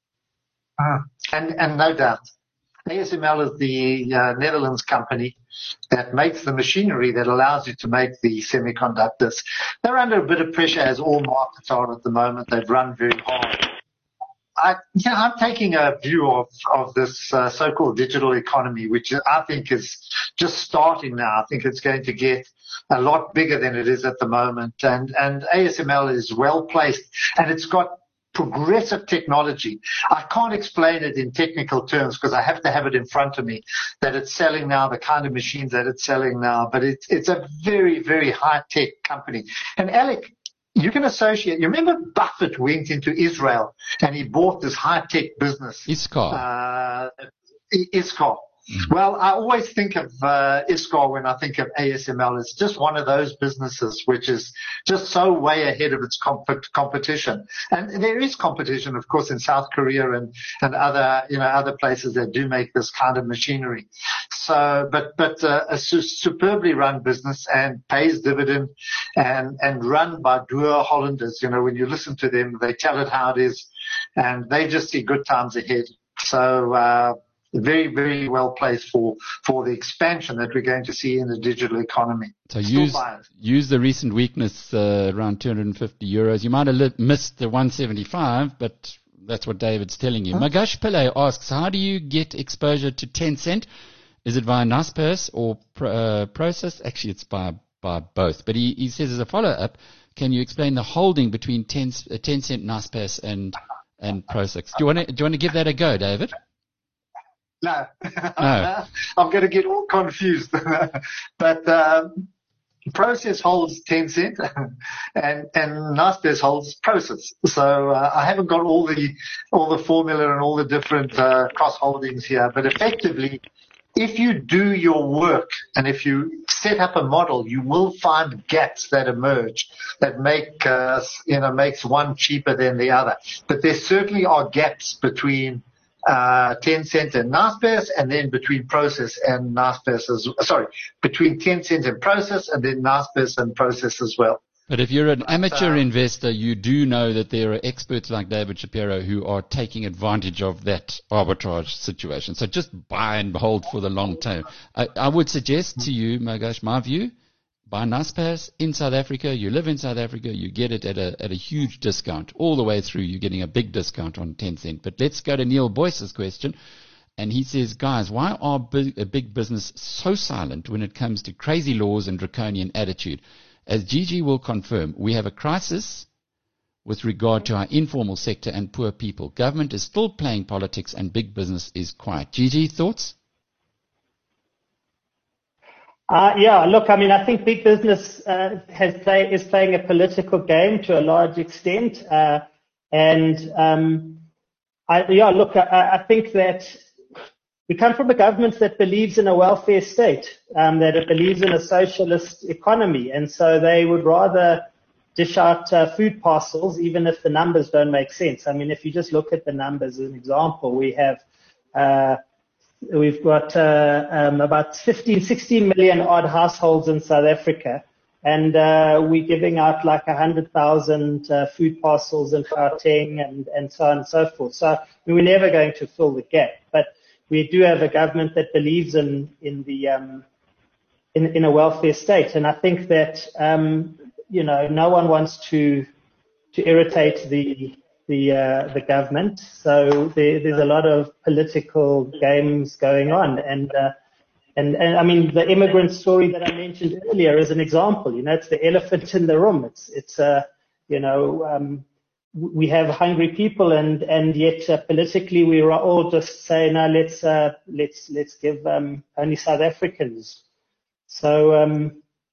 And no doubt. ASML is the Netherlands company that makes the machinery that allows you to make the semiconductors. They're under a bit of pressure, as all markets are at the moment. They've run very hard. I'm taking a view of this so-called digital economy, which I think is just starting now. I think it's going to get a lot bigger than it is at the moment. And ASML is well placed, and it's got progressive technology. I can't explain it in technical terms because I have to have it in front of me, that it's selling now, the kind of machines that it's selling now. But it's a very, very high-tech company. And Alec, you can associate. You remember Buffett went into Israel and he bought this high-tech business. Iskar. Iskar. Well, I always think of Iskar when I think of ASML. It's just one of those businesses which is just so way ahead of its competition. And there is competition, of course, in South Korea and other places that do make this kind of machinery. So, but a superbly run business and pays dividend and run by Boer Hollanders. When you listen to them, they tell it how it is, and they just see good times ahead. So, very, very well placed for the expansion that we're going to see in the digital economy. So use the recent weakness around €250. You might have missed the 175, but that's what David's telling you. Magash Pillay asks, how do you get exposure to Tencent? Is it via Naspers or Prosus? Actually, it's by both. But he says as a follow-up, can you explain the holding between Tencent, Naspers, and Prosus? Do you want to give that a go, David? No. No. I'm going to get all confused. But Prosus holds Tencent and Naspers holds Prosus. So I haven't got all the formula and all the different cross holdings here, but effectively, if you do your work and if you set up a model, you will find gaps that emerge that makes one cheaper than the other. But there certainly are gaps between Tencent and Naspers, and then between Prosus and Naspers between Tencent and Prosus, and then Naspers and Prosus as well. But if you're an amateur investor, you do know that there are experts like David Shapiro who are taking advantage of that arbitrage situation. So just buy and hold for the long term. I would suggest to you, Magosh, my view, buy Naspers in South Africa. You live in South Africa. You get it at a huge discount. All the way through, you're getting a big discount on Tencent. But let's go to Neil Boyce's question. And he says, guys, why are big business so silent when it comes to crazy laws and draconian attitude? As Gigi will confirm, we have a crisis with regard to our informal sector and poor people. Government is still playing politics and big business is quiet. Gigi, thoughts? Look, I mean, I think big business is playing a political game to a large extent. I think that we come from a government that believes in a welfare state, that it believes in a socialist economy, and so they would rather dish out food parcels, even if the numbers don't make sense. I mean, if you just look at the numbers as an example, we've got about 16 million odd households in South Africa, and we're giving out like 100,000 food parcels in Gauteng and so on and so forth. So we're never going to fill the gap, but we do have a government that believes in a welfare state, and I think that no one wants to irritate the government. So there's a lot of political games going on, and I mean the immigrant story that I mentioned earlier is an example. It's the elephant in the room. We have hungry people, and yet politically we are all just saying, no, let's give only South Africans. So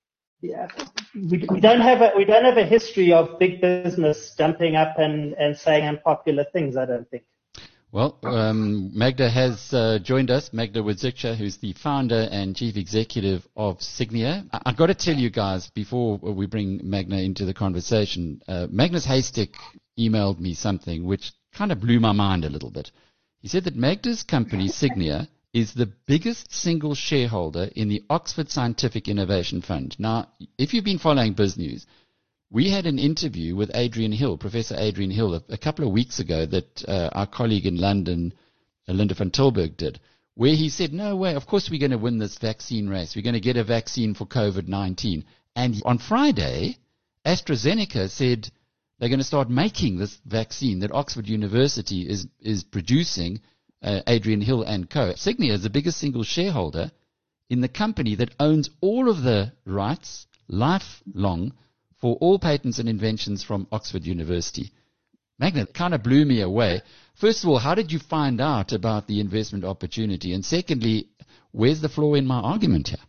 we don't have a history of big business jumping up and saying unpopular things, I don't think. Well, Magda has joined us, Magda Wadzicka, who's the founder and chief executive of Signia. I've got to tell you guys, before we bring Magda into the conversation, Magnus Haystack emailed me something which kind of blew my mind a little bit. He said that Magda's company, Signia, is the biggest single shareholder in the Oxford Scientific Innovation Fund. Now, if you've been following BizNews, we had an interview with Adrian Hill, Professor Adrian Hill, a couple of weeks ago that our colleague in London, Linda van Tilburg, did, where he said, no way, of course we're going to win this vaccine race. We're going to get a vaccine for COVID-19. And on Friday, AstraZeneca said they're going to start making this vaccine that Oxford University is producing, Adrian Hill and co. Signia is the biggest single shareholder in the company that owns all of the rights, lifelong, for all patents and inventions from Oxford University. Magna, kind of blew me away. First of all, how did you find out about the investment opportunity? And secondly, where's the flaw in my argument here?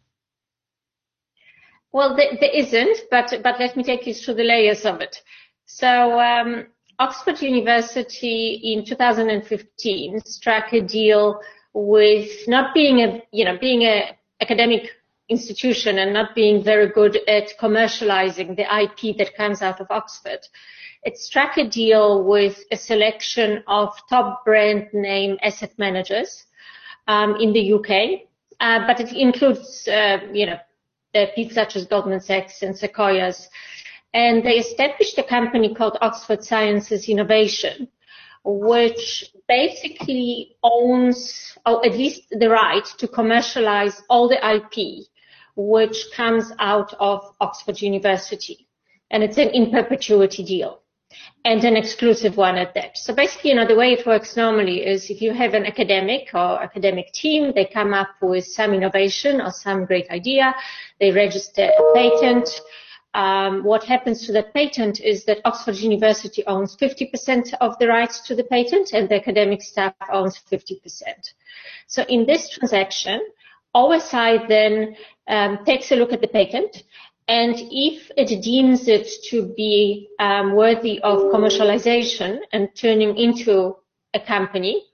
Well, there isn't, but let me take you through the layers of it. So Oxford University in 2015 struck a deal with not being a academic institution and not being very good at commercializing the IP that comes out of Oxford. It struck a deal with a selection of top brand name asset managers in the UK, but it includes people such as Goldman Sachs and Sequoias. And they established a company called Oxford Sciences Innovation, which basically owns, or at least the right to commercialize all the IP which comes out of Oxford University. And it's an in perpetuity deal, and an exclusive one at that. So basically, the way it works normally is if you have an academic or academic team, they come up with some innovation or some great idea, they register a patent, what happens to that patent is that Oxford University owns 50% of the rights to the patent and the academic staff owns 50%. So in this transaction, OSI then takes a look at the patent, and if it deems it to be worthy of commercialization and turning into a company,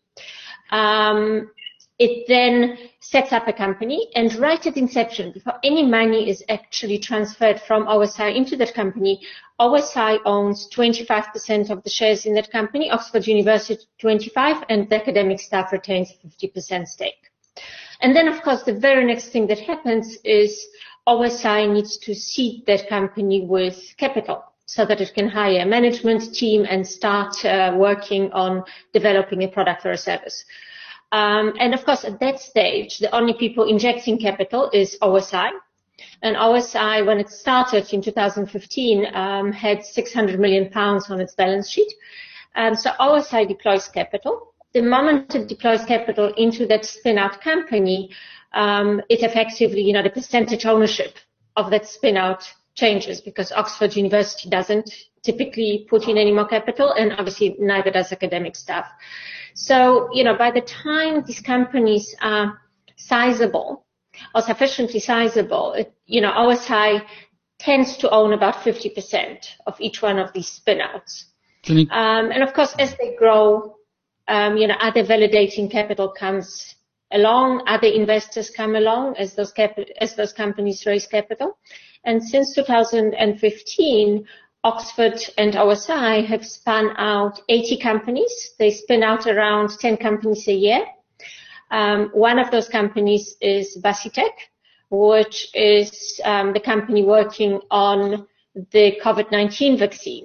it then sets up a company, and right at inception, before any money is actually transferred from OSI into that company, OSI owns 25% of the shares in that company, Oxford University 25%, and the academic staff retains 50% stake. And then, of course, the very next thing that happens is OSI needs to seed that company with capital so that it can hire a management team and start working on developing a product or a service. And of course, at that stage, the only people injecting capital is OSI. And OSI, when it started in 2015, had 600 million pounds on its balance sheet. So OSI deploys capital. The moment it deploys capital into that spin-out company, it effectively, the percentage ownership of that spin-out changes because Oxford University doesn't typically put in any more capital, and obviously neither does academic staff. So, by the time these companies are sizable or sufficiently sizable, OSI tends to own about 50% of each one of these spin-outs. And of course, as they grow, other validating capital comes along, other investors come along as those companies raise capital. And since 2015, Oxford and OSI have spun out 80 companies. They spin out around 10 companies a year. One of those companies is Vaccitech, which is the company working on the COVID-19 vaccine.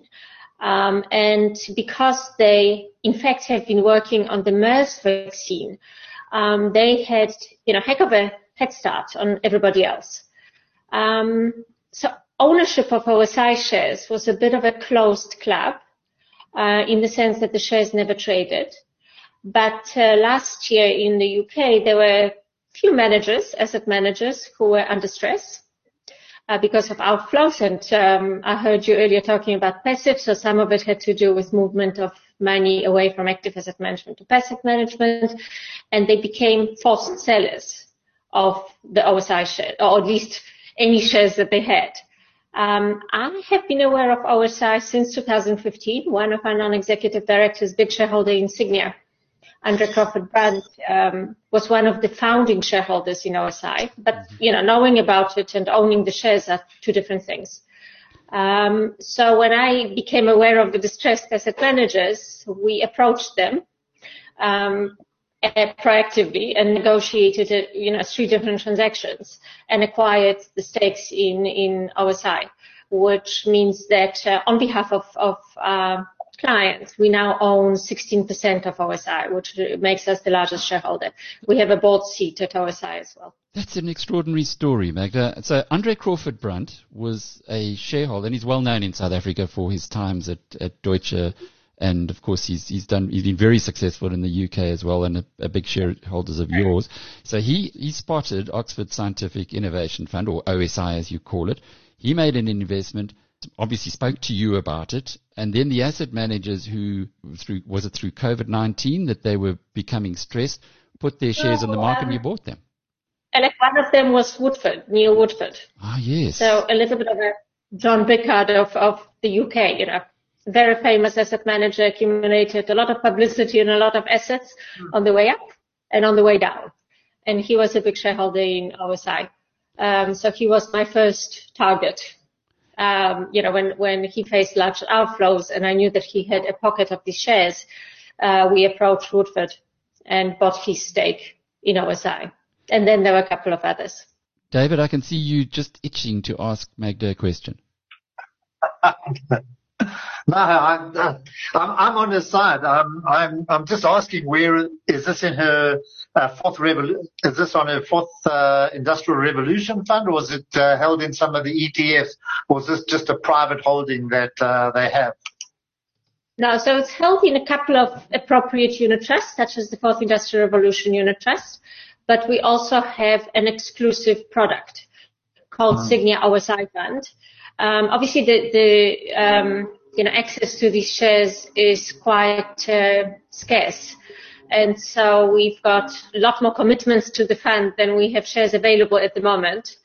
And because they, in fact, have been working on the MERS vaccine, they had, heck of a head start on everybody else. So ownership of OSI shares was a bit of a closed club, in the sense that the shares never traded. But last year in the UK, there were few managers, asset managers, who were under stress because of outflows. And I heard you earlier talking about passive, so some of it had to do with movement of money away from active asset management to passive management, and they became forced sellers of the OSI share, or at least any shares that they had. I have been aware of OSI since 2015. One of our non-executive directors, big shareholder Insignia, Andre Crawford-Brunt, was one of the founding shareholders in OSI. But, knowing about it and owning the shares are two different things. So when I became aware of the distressed asset managers, we approached them proactively and negotiated, 3 different transactions and acquired the stakes in OSI, which means that on behalf of clients, we now own 16% of OSI, which makes us the largest shareholder. We have a board seat at OSI as well. That's an extraordinary story, Magda. So Andre Crawford-Brunt was a shareholder, and he's well known in South Africa for his times at Deutsche. And of course, he's been very successful in the UK as well, and a big shareholders of yours. So he spotted Oxford Scientific Innovation Fund, or OSI as you call it. He made an investment, obviously spoke to you about it, and then the asset managers who, through COVID-19 that they were becoming stressed, put their shares on the market and you bought them. And one of them was Woodford, Neil Woodford. Ah, yes. So a little bit of a John Bickard of the UK, very famous asset manager, accumulated a lot of publicity and a lot of assets on the way up and on the way down. And he was a big shareholder in OSI. So he was my first target. When he faced large outflows and I knew that he had a pocket of these shares, we approached Woodford and bought his stake in OSI. And then there were a couple of others. David, I can see you just itching to ask Magda a question. No, I'm on her side. I'm just asking, where is this in her fourth revolution? Is this on her fourth industrial revolution fund, or is it held in some of the ETFs, or is this just a private holding that they have? No, so it's held in a couple of appropriate unit trusts, such as the Fourth Industrial Revolution Unit Trust, but we also have an exclusive product called Signia OSI Fund. Obviously, the access to these shares is quite scarce. And so we've got a lot more commitments to the fund than we have shares available at the moment.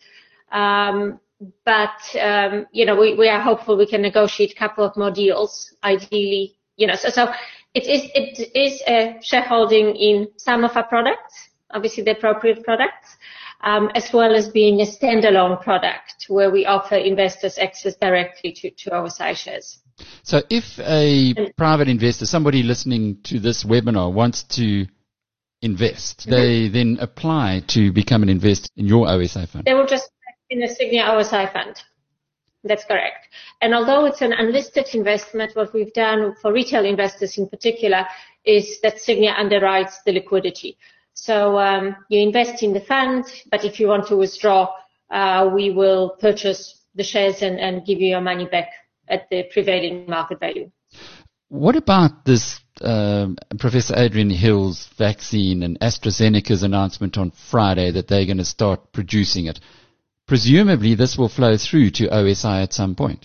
But we are hopeful we can negotiate a couple of more deals, ideally. So it is a shareholding in some of our products, obviously the appropriate products, as well as being a standalone product where we offer investors access directly to OSI shares. So if a private investor, somebody listening to this webinar, wants to invest, they then apply to become an investor in your OSI fund? They will just in a Signia OSI fund. That's correct. And although it's an unlisted investment, what we've done for retail investors in particular is that Signia underwrites the liquidity. So you invest in the fund, but if you want to withdraw, we will purchase the shares and give you your money back at the prevailing market value. What about this Professor Adrian Hill's vaccine and AstraZeneca's announcement on Friday that they're going to start producing it? Presumably this will flow through to OSI at some point.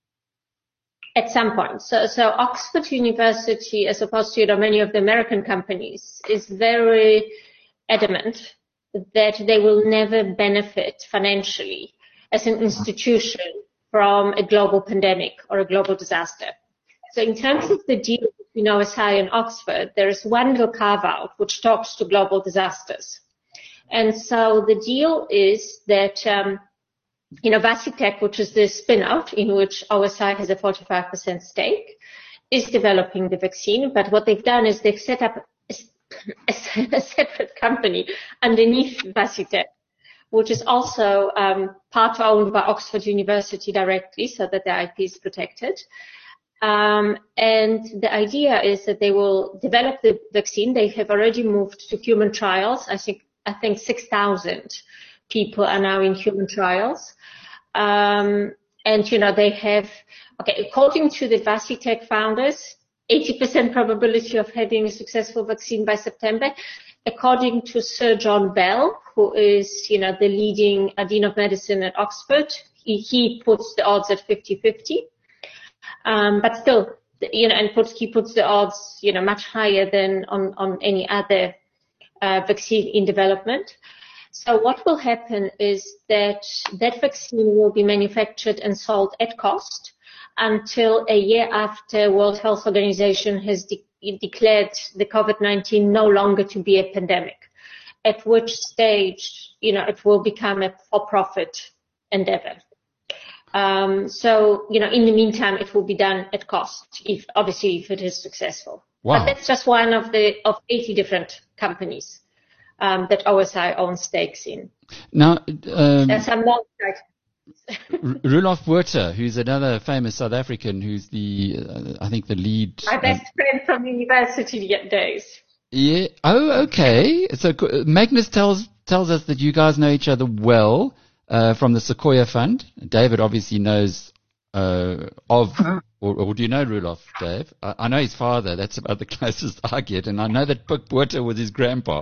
At some point. So Oxford University, as opposed to many of the American companies, is very adamant that they will never benefit financially as an institution from a global pandemic or a global disaster. So in terms of the deal between OSI and Oxford, there is one little carve-out which talks to global disasters. And so the deal is that, Vaccitech, which is the spin-out in which OSI has a 45% stake, is developing the vaccine. But what they've done is they've set up a separate company underneath Vaccitech, which is also part owned by Oxford University directly, so that the IP is protected. And the idea is that they will develop the vaccine. They have already moved to human trials. I think 6,000 people are now in human trials. And they have, according to the Vaccitech founders, 80% probability of having a successful vaccine by September. According to Sir John Bell, who is, the leading Dean of Medicine at Oxford, he puts the odds at 50-50. But still, he puts the odds, much higher than on any other vaccine in development. So what will happen is that vaccine will be manufactured and sold at cost until a year after World Health Organization has declared the COVID-19 no longer to be a pandemic, at which stage, it will become a for-profit endeavor. So, in the meantime, it will be done at cost, if it is successful. Wow. But that's just one of 80 different companies that OSI owns stakes in. Now, there's some more. Roelof Botha, who's another famous South African, who's I think the lead. My best friend from university days. Yeah. Oh, okay. So Magnus tells us that you guys know each other well from the Sequoia Fund. David obviously knows or do you know Roelof, Dave? I know his father. That's about the closest I get, and I know that Puk Botha was his grandpa.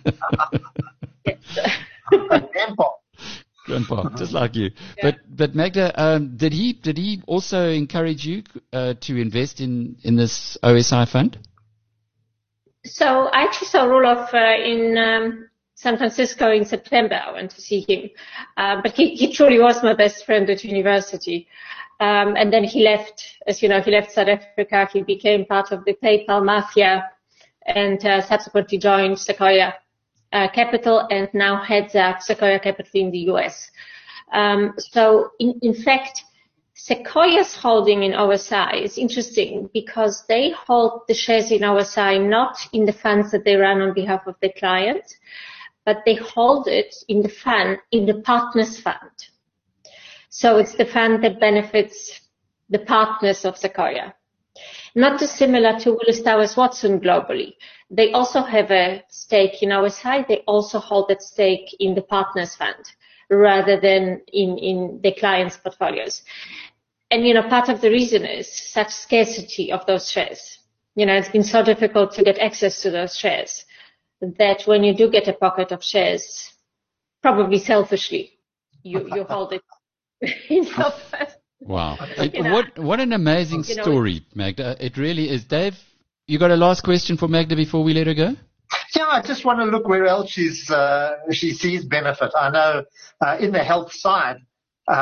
Grandpa, just like you. Yeah. But Magda, did he also encourage you to invest in this OSI fund? So I actually saw Roelof in San Francisco in September. I went to see him, but he truly was my best friend at university. And then he left, he left South Africa. He became part of the PayPal mafia and subsequently joined Sequoia Capital and now heads up Sequoia Capital in the US. So in fact, Sequoia's holding in OSI is interesting because they hold the shares in OSI not in the funds that they run on behalf of their clients, but they hold it in the partners fund. So it's the fund that benefits the partners of Sequoia. Not dissimilar to Willis Towers Watson globally. They also have a stake in OSI. They also hold that stake in the partners fund rather than in the clients' portfolios. And, part of the reason is such scarcity of those shares. It's been so difficult to get access to those shares that when you do get a pocket of shares, probably selfishly, you hold it in your Wow. What an amazing story, Magda. It really is. Dave, you got a last question for Magda before we let her go? Yeah, I just want to look where else she sees benefit. I know in the health side, what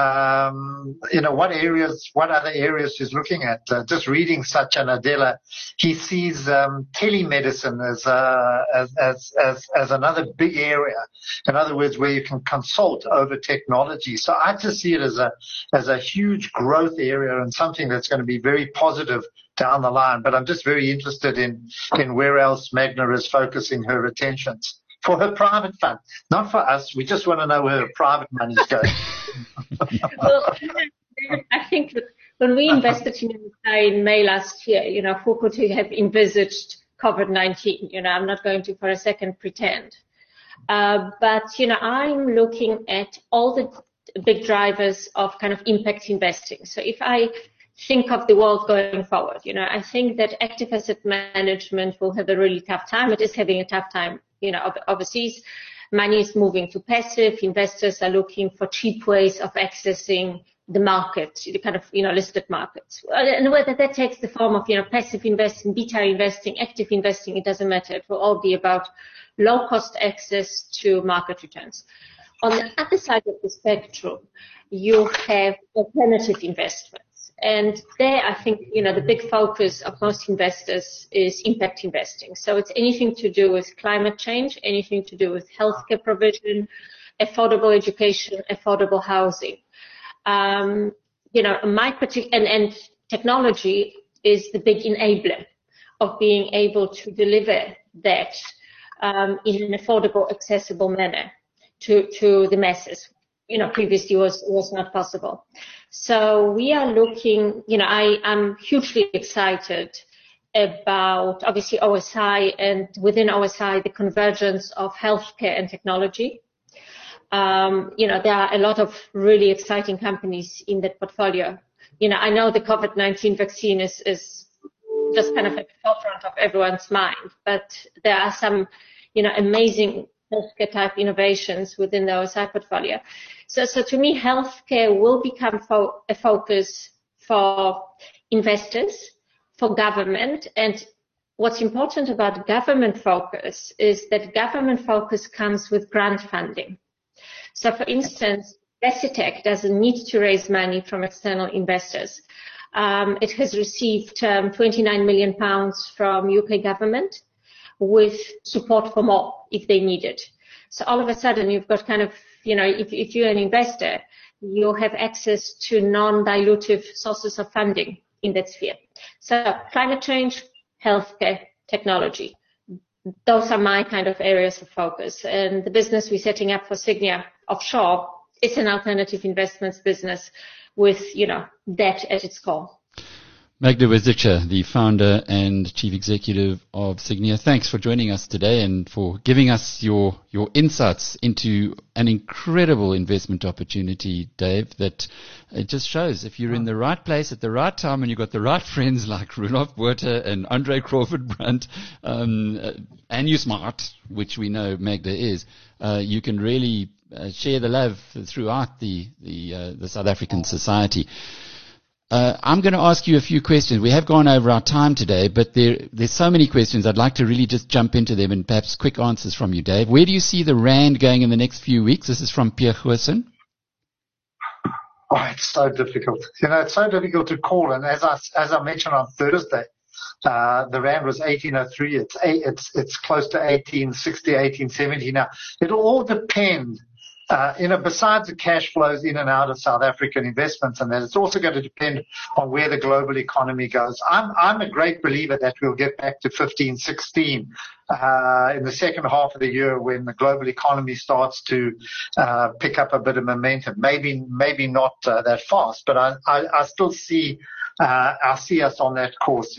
other areas she's looking at. Just reading Satya Nadella, he sees telemedicine as another big area. In other words, where you can consult over technology. So I just see it as a huge growth area and something that's going to be very positive down the line. But I'm just very interested in where else Magda is focusing her attentions. For her private fund, not for us. We just want to know where her private money is going. Well, I think that when we invested in May last year, who could have envisaged COVID-19? I'm not going to for a second pretend. But I'm looking at all the big drivers of kind of impact investing. So if I think of the world going forward, I think that active asset management will have a really tough time. It is having a tough time. Overseas, money is moving to passive. Investors are looking for cheap ways of accessing the market, the kind of, listed markets. And whether that takes the form of, passive investing, beta investing, active investing, it doesn't matter. It will all be about low cost access to market returns. On the other side of the spectrum, you have alternative investments. And there, I think, the big focus of most investors is impact investing. So it's anything to do with climate change, anything to do with healthcare provision, affordable education, affordable housing. And technology is the big enabler of being able to deliver that in an affordable, accessible manner to the masses. Previously was not possible. So we are looking, I'm hugely excited about obviously OSI, and within OSI, the convergence of healthcare and technology. There are a lot of really exciting companies in that portfolio. I know the COVID-19 vaccine is just kind of at the forefront of everyone's mind, but there are some, amazing healthcare type innovations within the OSI portfolio. So to me, healthcare will become a focus for investors, for government. And what's important about government focus is that government focus comes with grant funding. So for instance, Recitec doesn't need to raise money from external investors. It has received £29 million from UK government with support for more if they need it. So all of a sudden you've got kind of, if you're an investor, you have access to non-dilutive sources of funding in that sphere. So climate change, healthcare, technology. Those are my kind of areas of focus. And the business we're setting up for Signia Offshore is an alternative investments business with, that at its core. Magda Wierzicza, the founder and chief executive of Signia, thanks for joining us today and for giving us your insights into an incredible investment opportunity, Dave, that it just shows if you're in the right place at the right time and you've got the right friends like Rudolf Botha and Andre Crawford-Brunt, and you're smart, which we know Magda is, you can really share the love throughout the South African society. I'm going to ask you a few questions. We have gone over our time today, but there's so many questions. I'd like to really just jump into them and perhaps quick answers from you, Dave. Where do you see the rand going in the next few weeks? This is from Pierre Goosen. Oh, it's so difficult. It's so difficult to call. And as I mentioned on Thursday, the rand was 1803. It's close to 1860, 1870 now. It'll all depend. Besides the cash flows in and out of South African investments, and that it's also going to depend on where the global economy goes. I'm a great believer that we'll get back to 15, 16 in the second half of the year when the global economy starts to pick up a bit of momentum. Maybe not that fast, but I still see. I see us on that course,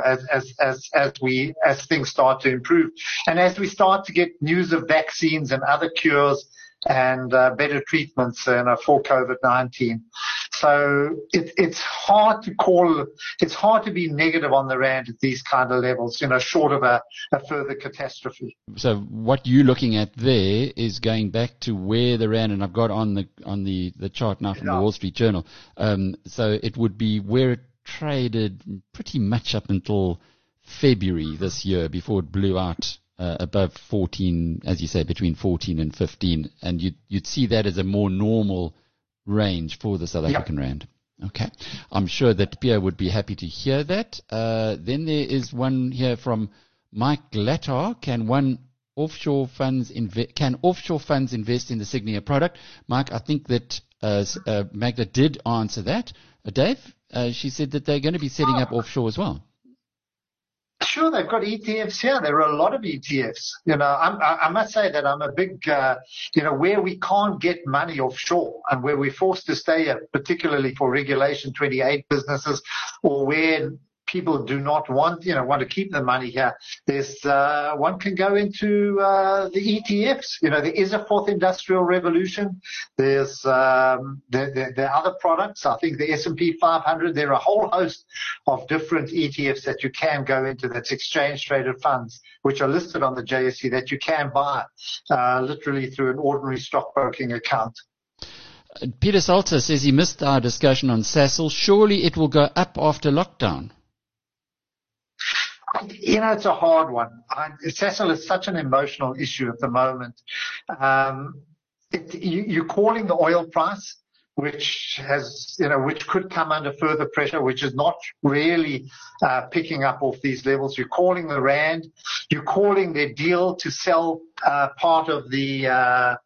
as things start to improve, and as we start to get news of vaccines and other cures and better treatments for COVID-19. So it's hard to be negative on the rand at these kind of levels, short of a further catastrophe. So what you're looking at there is going back to where the rand, and I've got on the chart now from the Wall Street Journal. So it would be where it traded pretty much up until February this year before it blew out above 14, as you say, between 14 and 15, and you'd see that as a more normal range for the South African rand. Okay. I'm sure that Pierre would be happy to hear that. Then there is one here from Mike Glatar. Can offshore funds invest in the Signia product? Mike, I think that Magda did answer that. Dave, she said that they're going to be setting up offshore as well. Sure, they've got ETFs here. There are a lot of ETFs. I must say that I'm a big, where we can't get money offshore and where we're forced to stay here, particularly for Regulation 28 businesses, or where people do not want to keep the money here. There's one can go into the ETFs. There is a fourth industrial revolution. There's there are other products. I think the S&P 500. There are a whole host of different ETFs that you can go into. That's exchange traded funds, which are listed on the JSE that you can buy literally through an ordinary stockbroking account. Peter Salter says he missed our discussion on Sasol. Surely it will go up after lockdown. It's a hard one. Sasol is such an emotional issue at the moment. You're calling the oil price, which could come under further pressure, which is not really picking up off these levels. You're calling the rand. You're calling their deal to sell part of the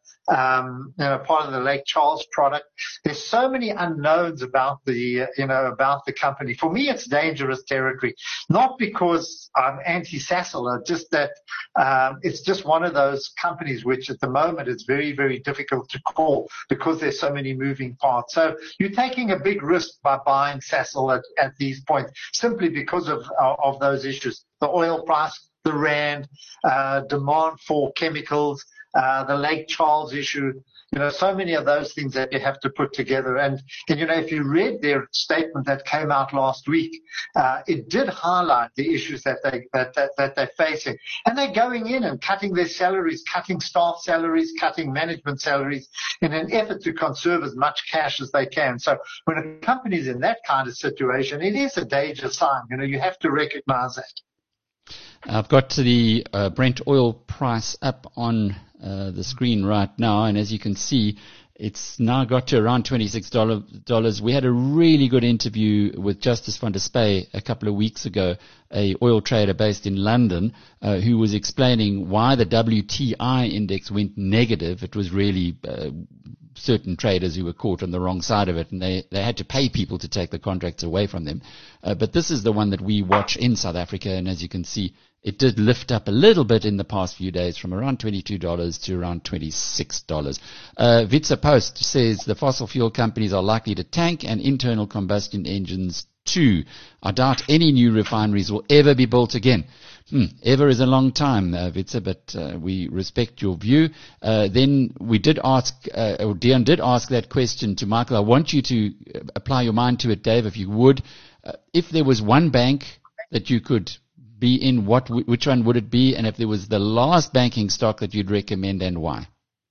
Lake Charles product. There's so many unknowns about the company. For me, it's dangerous territory. Not because I'm anti-Sasol, just that it's just one of those companies which at the moment is very, very difficult to call because there's so many moving parts. So you're taking a big risk by buying Sasol at these points simply because of those issues. The oil price, the rand, demand for chemicals, the Lake Charles issue, so many of those things that you have to put together. And if you read their statement that came out last week, it did highlight the issues that they're facing. And they're going in and cutting their salaries, cutting staff salaries, cutting management salaries in an effort to conserve as much cash as they can. So when a company's in that kind of situation, it is a danger sign. You have to recognize that. I've got the Brent oil price up on the screen right now, and as you can see, it's now got to around $26. We had a really good interview with Justice van der Spey a couple of weeks ago, a oil trader based in London, who was explaining why the WTI index went negative. It was really certain traders who were caught on the wrong side of it, and they had to pay people to take the contracts away from them. But this is the one that we watch in South Africa, and as you can see, it did lift up a little bit in the past few days from around $22 to around $26. Witzer Post says the fossil fuel companies are likely to tank and internal combustion engines too. I doubt any new refineries will ever be built again. Ever is a long time, Witzer, but we respect your view. Then we did ask, or Dion did ask that question to Michael. I want you to apply your mind to it, Dave, if you would. If there was one bank that you could be in, which one would it be? And if there was the last banking stock that you'd recommend, and why?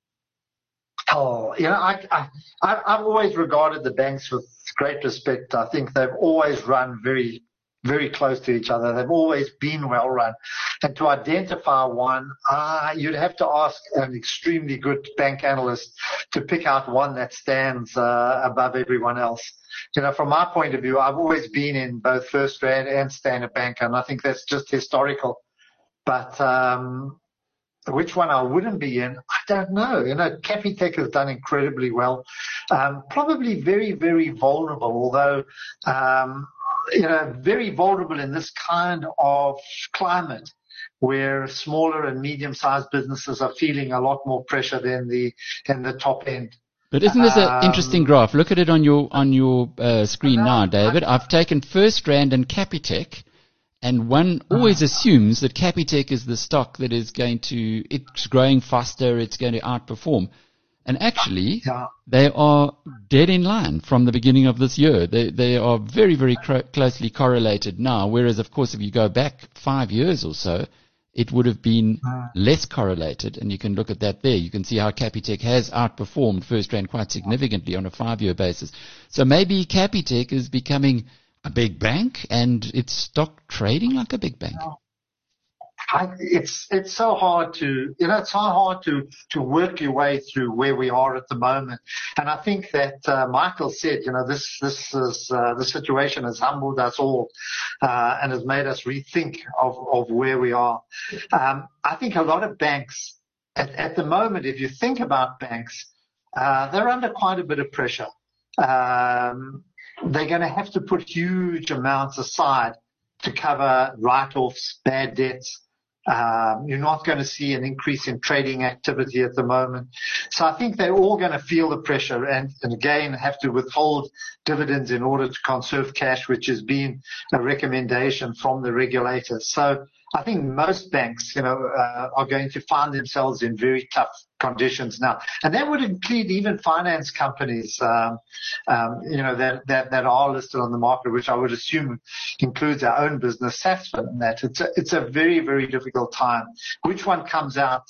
Oh, I've always regarded the banks with great respect. I think they've always run very, very close to each other. They've always been well run. And to identify one, you'd have to ask an extremely good bank analyst to pick out one that stands above everyone else. From my point of view, I've always been in both First Rand and Standard Bank, and I think that's just historical. But which one I wouldn't be in, I don't know. Capitec has done incredibly well. Probably very, very vulnerable, although very vulnerable in this kind of climate where smaller and medium-sized businesses are feeling a lot more pressure than the top end. But isn't this an interesting graph? Look at it on your screen now, David. I've taken First Rand and Capitec, and one always assumes that Capitec is the stock that is it's growing faster, it's going to outperform. And actually, they are dead in line from the beginning of this year. They are very, very closely correlated now, whereas, of course, if you go back 5 years or so, it would have been less correlated. And you can look at that there. You can see how Capitec has outperformed FirstRand quite significantly on a 5-year basis. So maybe Capitec is becoming a big bank and its stock trading like a big bank. It's so hard to, it's so hard to work your way through where we are at the moment. And I think that, Michael said, this situation has humbled us all, and has made us rethink of where we are. I think a lot of banks at the moment, if you think about banks, they're under quite a bit of pressure. They're going to have to put huge amounts aside to cover write-offs, bad debts. You're not going to see an increase in trading activity at the moment. So I think they're all going to feel the pressure and again have to withhold dividends in order to conserve cash, which has been a recommendation from the regulators. So I think most banks, are going to find themselves in very tough conditions now. And that would include even finance companies, that are listed on the market, which I would assume includes our own business, Sasfin, and that. It's a very, very difficult time. Which one comes out?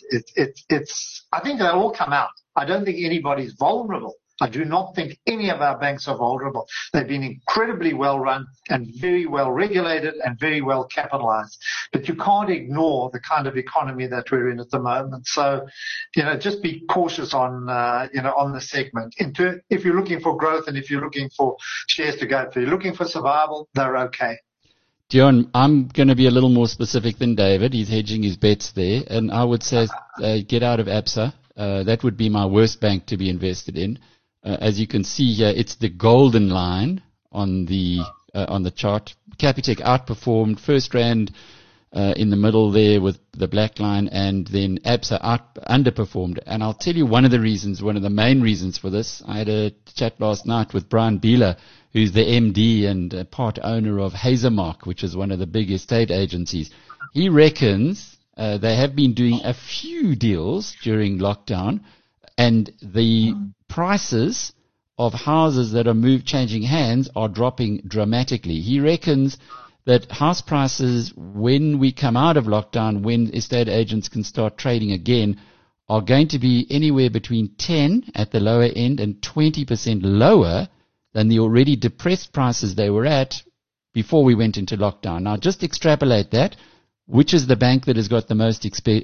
I think they'll all come out. I don't think anybody's vulnerable. I do not think any of our banks are vulnerable. They've been incredibly well run and very well regulated and very well capitalized. But you can't ignore the kind of economy that we're in at the moment. So, just be cautious on the segment. If you're looking for growth and if you're looking for shares to go for, you're looking for survival, they're okay. Dion, I'm going to be a little more specific than David. He's hedging his bets there. And I would say get out of Absa. That would be my worst bank to be invested in. As you can see here, it's the golden line on the chart. Capitec outperformed FirstRand in the middle there with the black line, and then Absa underperformed. And I'll tell you one of the main reasons for this. I had a chat last night with Brian Beeler, who's the MD and part owner of Hazelmark, which is one of the big estate agencies. He reckons they have been doing a few deals during lockdown, and the prices of houses that are changing hands are dropping dramatically. He reckons that house prices, when we come out of lockdown, when estate agents can start trading again, are going to be anywhere between 10 at the lower end and 20% lower than the already depressed prices they were at before we went into lockdown. Now, just extrapolate that. Which is the bank that has got the most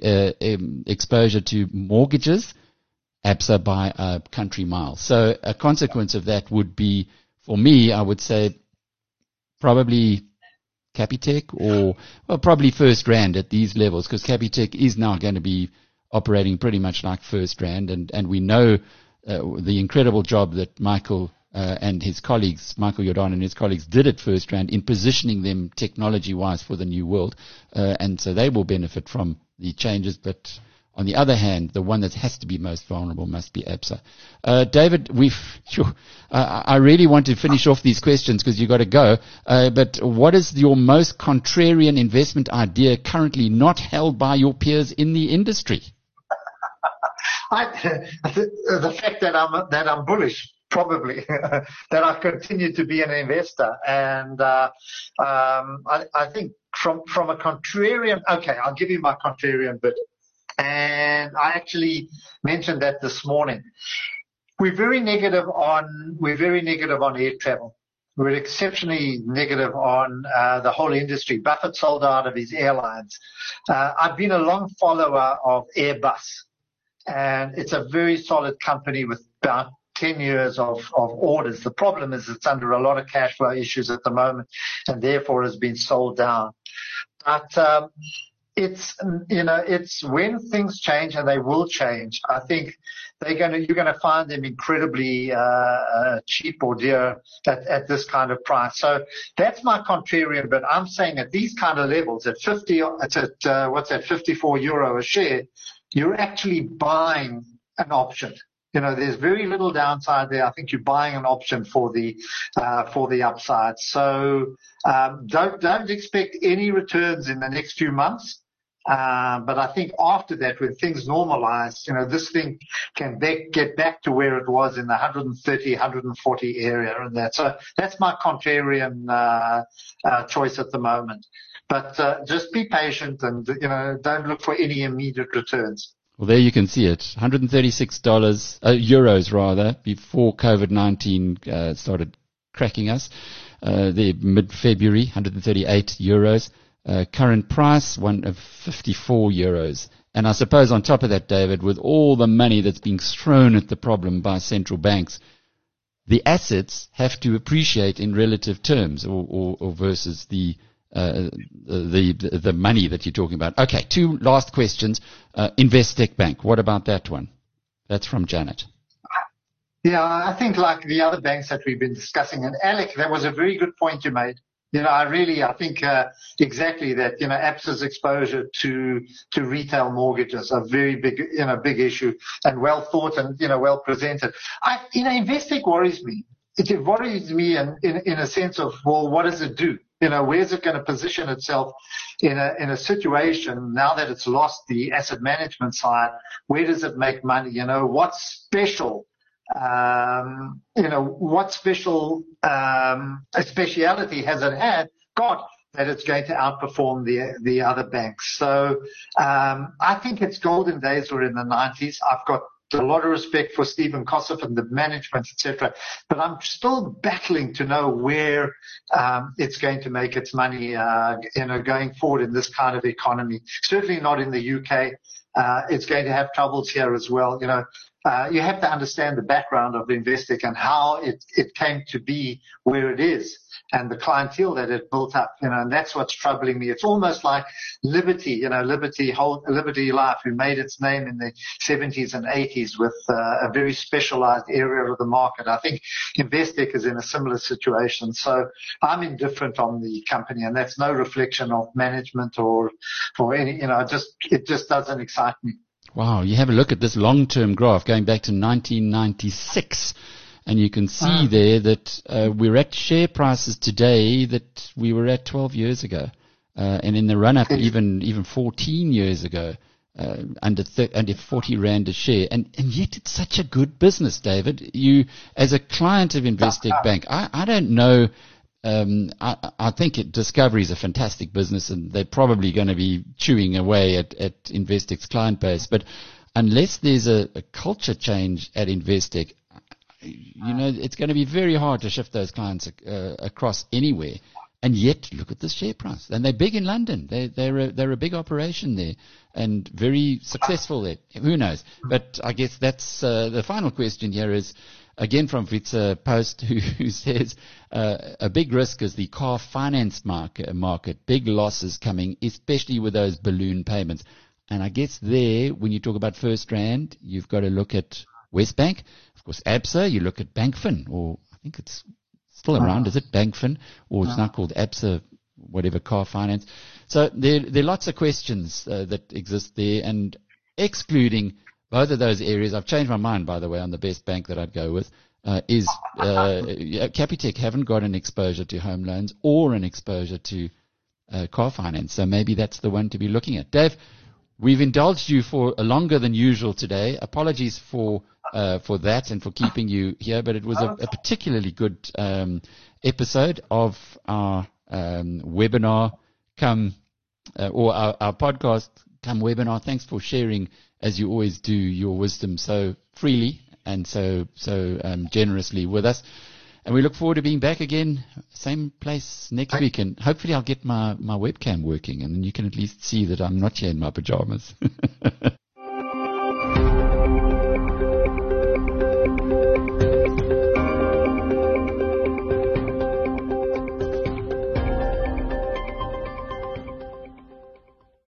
exposure to mortgages? Absa by a country mile. So a consequence of that would be, for me, I would say probably Capitec or probably FirstRand at these levels, because Capitec is now going to be operating pretty much like FirstRand, and we know the incredible job that Michael and his colleagues, Michael Jordan and his colleagues, did at FirstRand in positioning them technology-wise for the new world, and so they will benefit from the changes, but on the other hand, the one that has to be most vulnerable must be Absa. David, I really want to finish off these questions because you've got to go. But what is your most contrarian investment idea currently not held by your peers in the industry? The fact that I'm bullish, probably, that I continue to be an investor. And I think from a contrarian, okay, I'll give you my contrarian bit. And I actually mentioned that this morning. We're very negative on air travel. We're exceptionally negative on the whole industry. Buffett sold out of his airlines. I've been a long follower of Airbus, and it's a very solid company with about 10 years of orders. The problem is it's under a lot of cash flow issues at the moment, and therefore has been sold down. But it's when things change, and they will change. I think you're going to find them incredibly cheap or dear at this kind of price. So that's my contrarian. But I'm saying at these kind of levels, at 54 euro a share, you're actually buying an option. There's very little downside there. I think you're buying an option for the upside. So don't expect any returns in the next few months. But I think after that, when things normalize, this thing can get back to where it was in the 130, 140 area and that. So that's my contrarian choice at the moment. But just be patient and, don't look for any immediate returns. Well, there you can see it. €136, euros before COVID-19 started cracking us. There mid-February, €138. Current price, €54. And I suppose on top of that, David, with all the money that's being thrown at the problem by central banks, the assets have to appreciate in relative terms or versus the money that you're talking about. Okay, two last questions. Investec Bank, what about that one? That's from Janet. Yeah, I think like the other banks that we've been discussing, and Alec, that was a very good point you made. I think exactly that. ABSA's exposure to retail mortgages are very big, big issue and well thought and well presented. Investec worries me. It worries me in a sense of, well, what does it do? Where's it going to position itself in a situation now that it's lost the asset management side? Where does it make money? What special speciality has it got that it's going to outperform the other banks? So I think its golden days were in the 90s. I've got a lot of respect for Stephen Kossef and the management, etc. But I'm still battling to know where it's going to make its money, going forward in this kind of economy. Certainly not in the UK. It's going to have troubles here as well. You have to understand the background of Investec and how it came to be where it is and the clientele that it built up, and that's what's troubling me. It's almost like Liberty Life, who made its name in the 70s and 80s with a very specialized area of the market. I think Investec is in a similar situation. So I'm indifferent on the company, and that's no reflection of management or any, it just doesn't excite me. Wow, you have a look at this long-term graph going back to 1996, and you can see there that we're at share prices today that we were at 12 years ago, and in the run-up even 14 years ago, under 40 Rand a share, and yet it's such a good business, David. You, as a client of Investec Bank, I don't know. I think Discovery is a fantastic business, and they're probably going to be chewing away at Investec's client base. But unless there's a culture change at Investec, it's going to be very hard to shift those clients across anywhere. And yet, look at the share price, and they're big in London. They're a big operation there, and very successful there. Who knows? But I guess that's the final question here is. Again from Vitsa Post, who says a big risk is the car finance market, big losses coming, especially with those balloon payments. And I guess there, when you talk about First Rand, you've got to look at Westbank, of course ABSA, you look at Bankfin, or I think it's still around, is it Bankfin, or it's now called ABSA, whatever, car finance. So there are lots of questions that exist there, and excluding both of those areas. I've changed my mind, by the way, on the best bank that I'd go with, is Capitec haven't got an exposure to home loans or an exposure to car finance. So maybe that's the one to be looking at. Dave, we've indulged you for longer than usual today. Apologies for that and for keeping you here, but it was a particularly good episode of our webinar or our podcast come webinar. Thanks for sharing, as you always do, your wisdom so freely and so generously with us. And we look forward to being back again, same place next week. And hopefully I'll get my webcam working, and then you can at least see that I'm not here in my pajamas.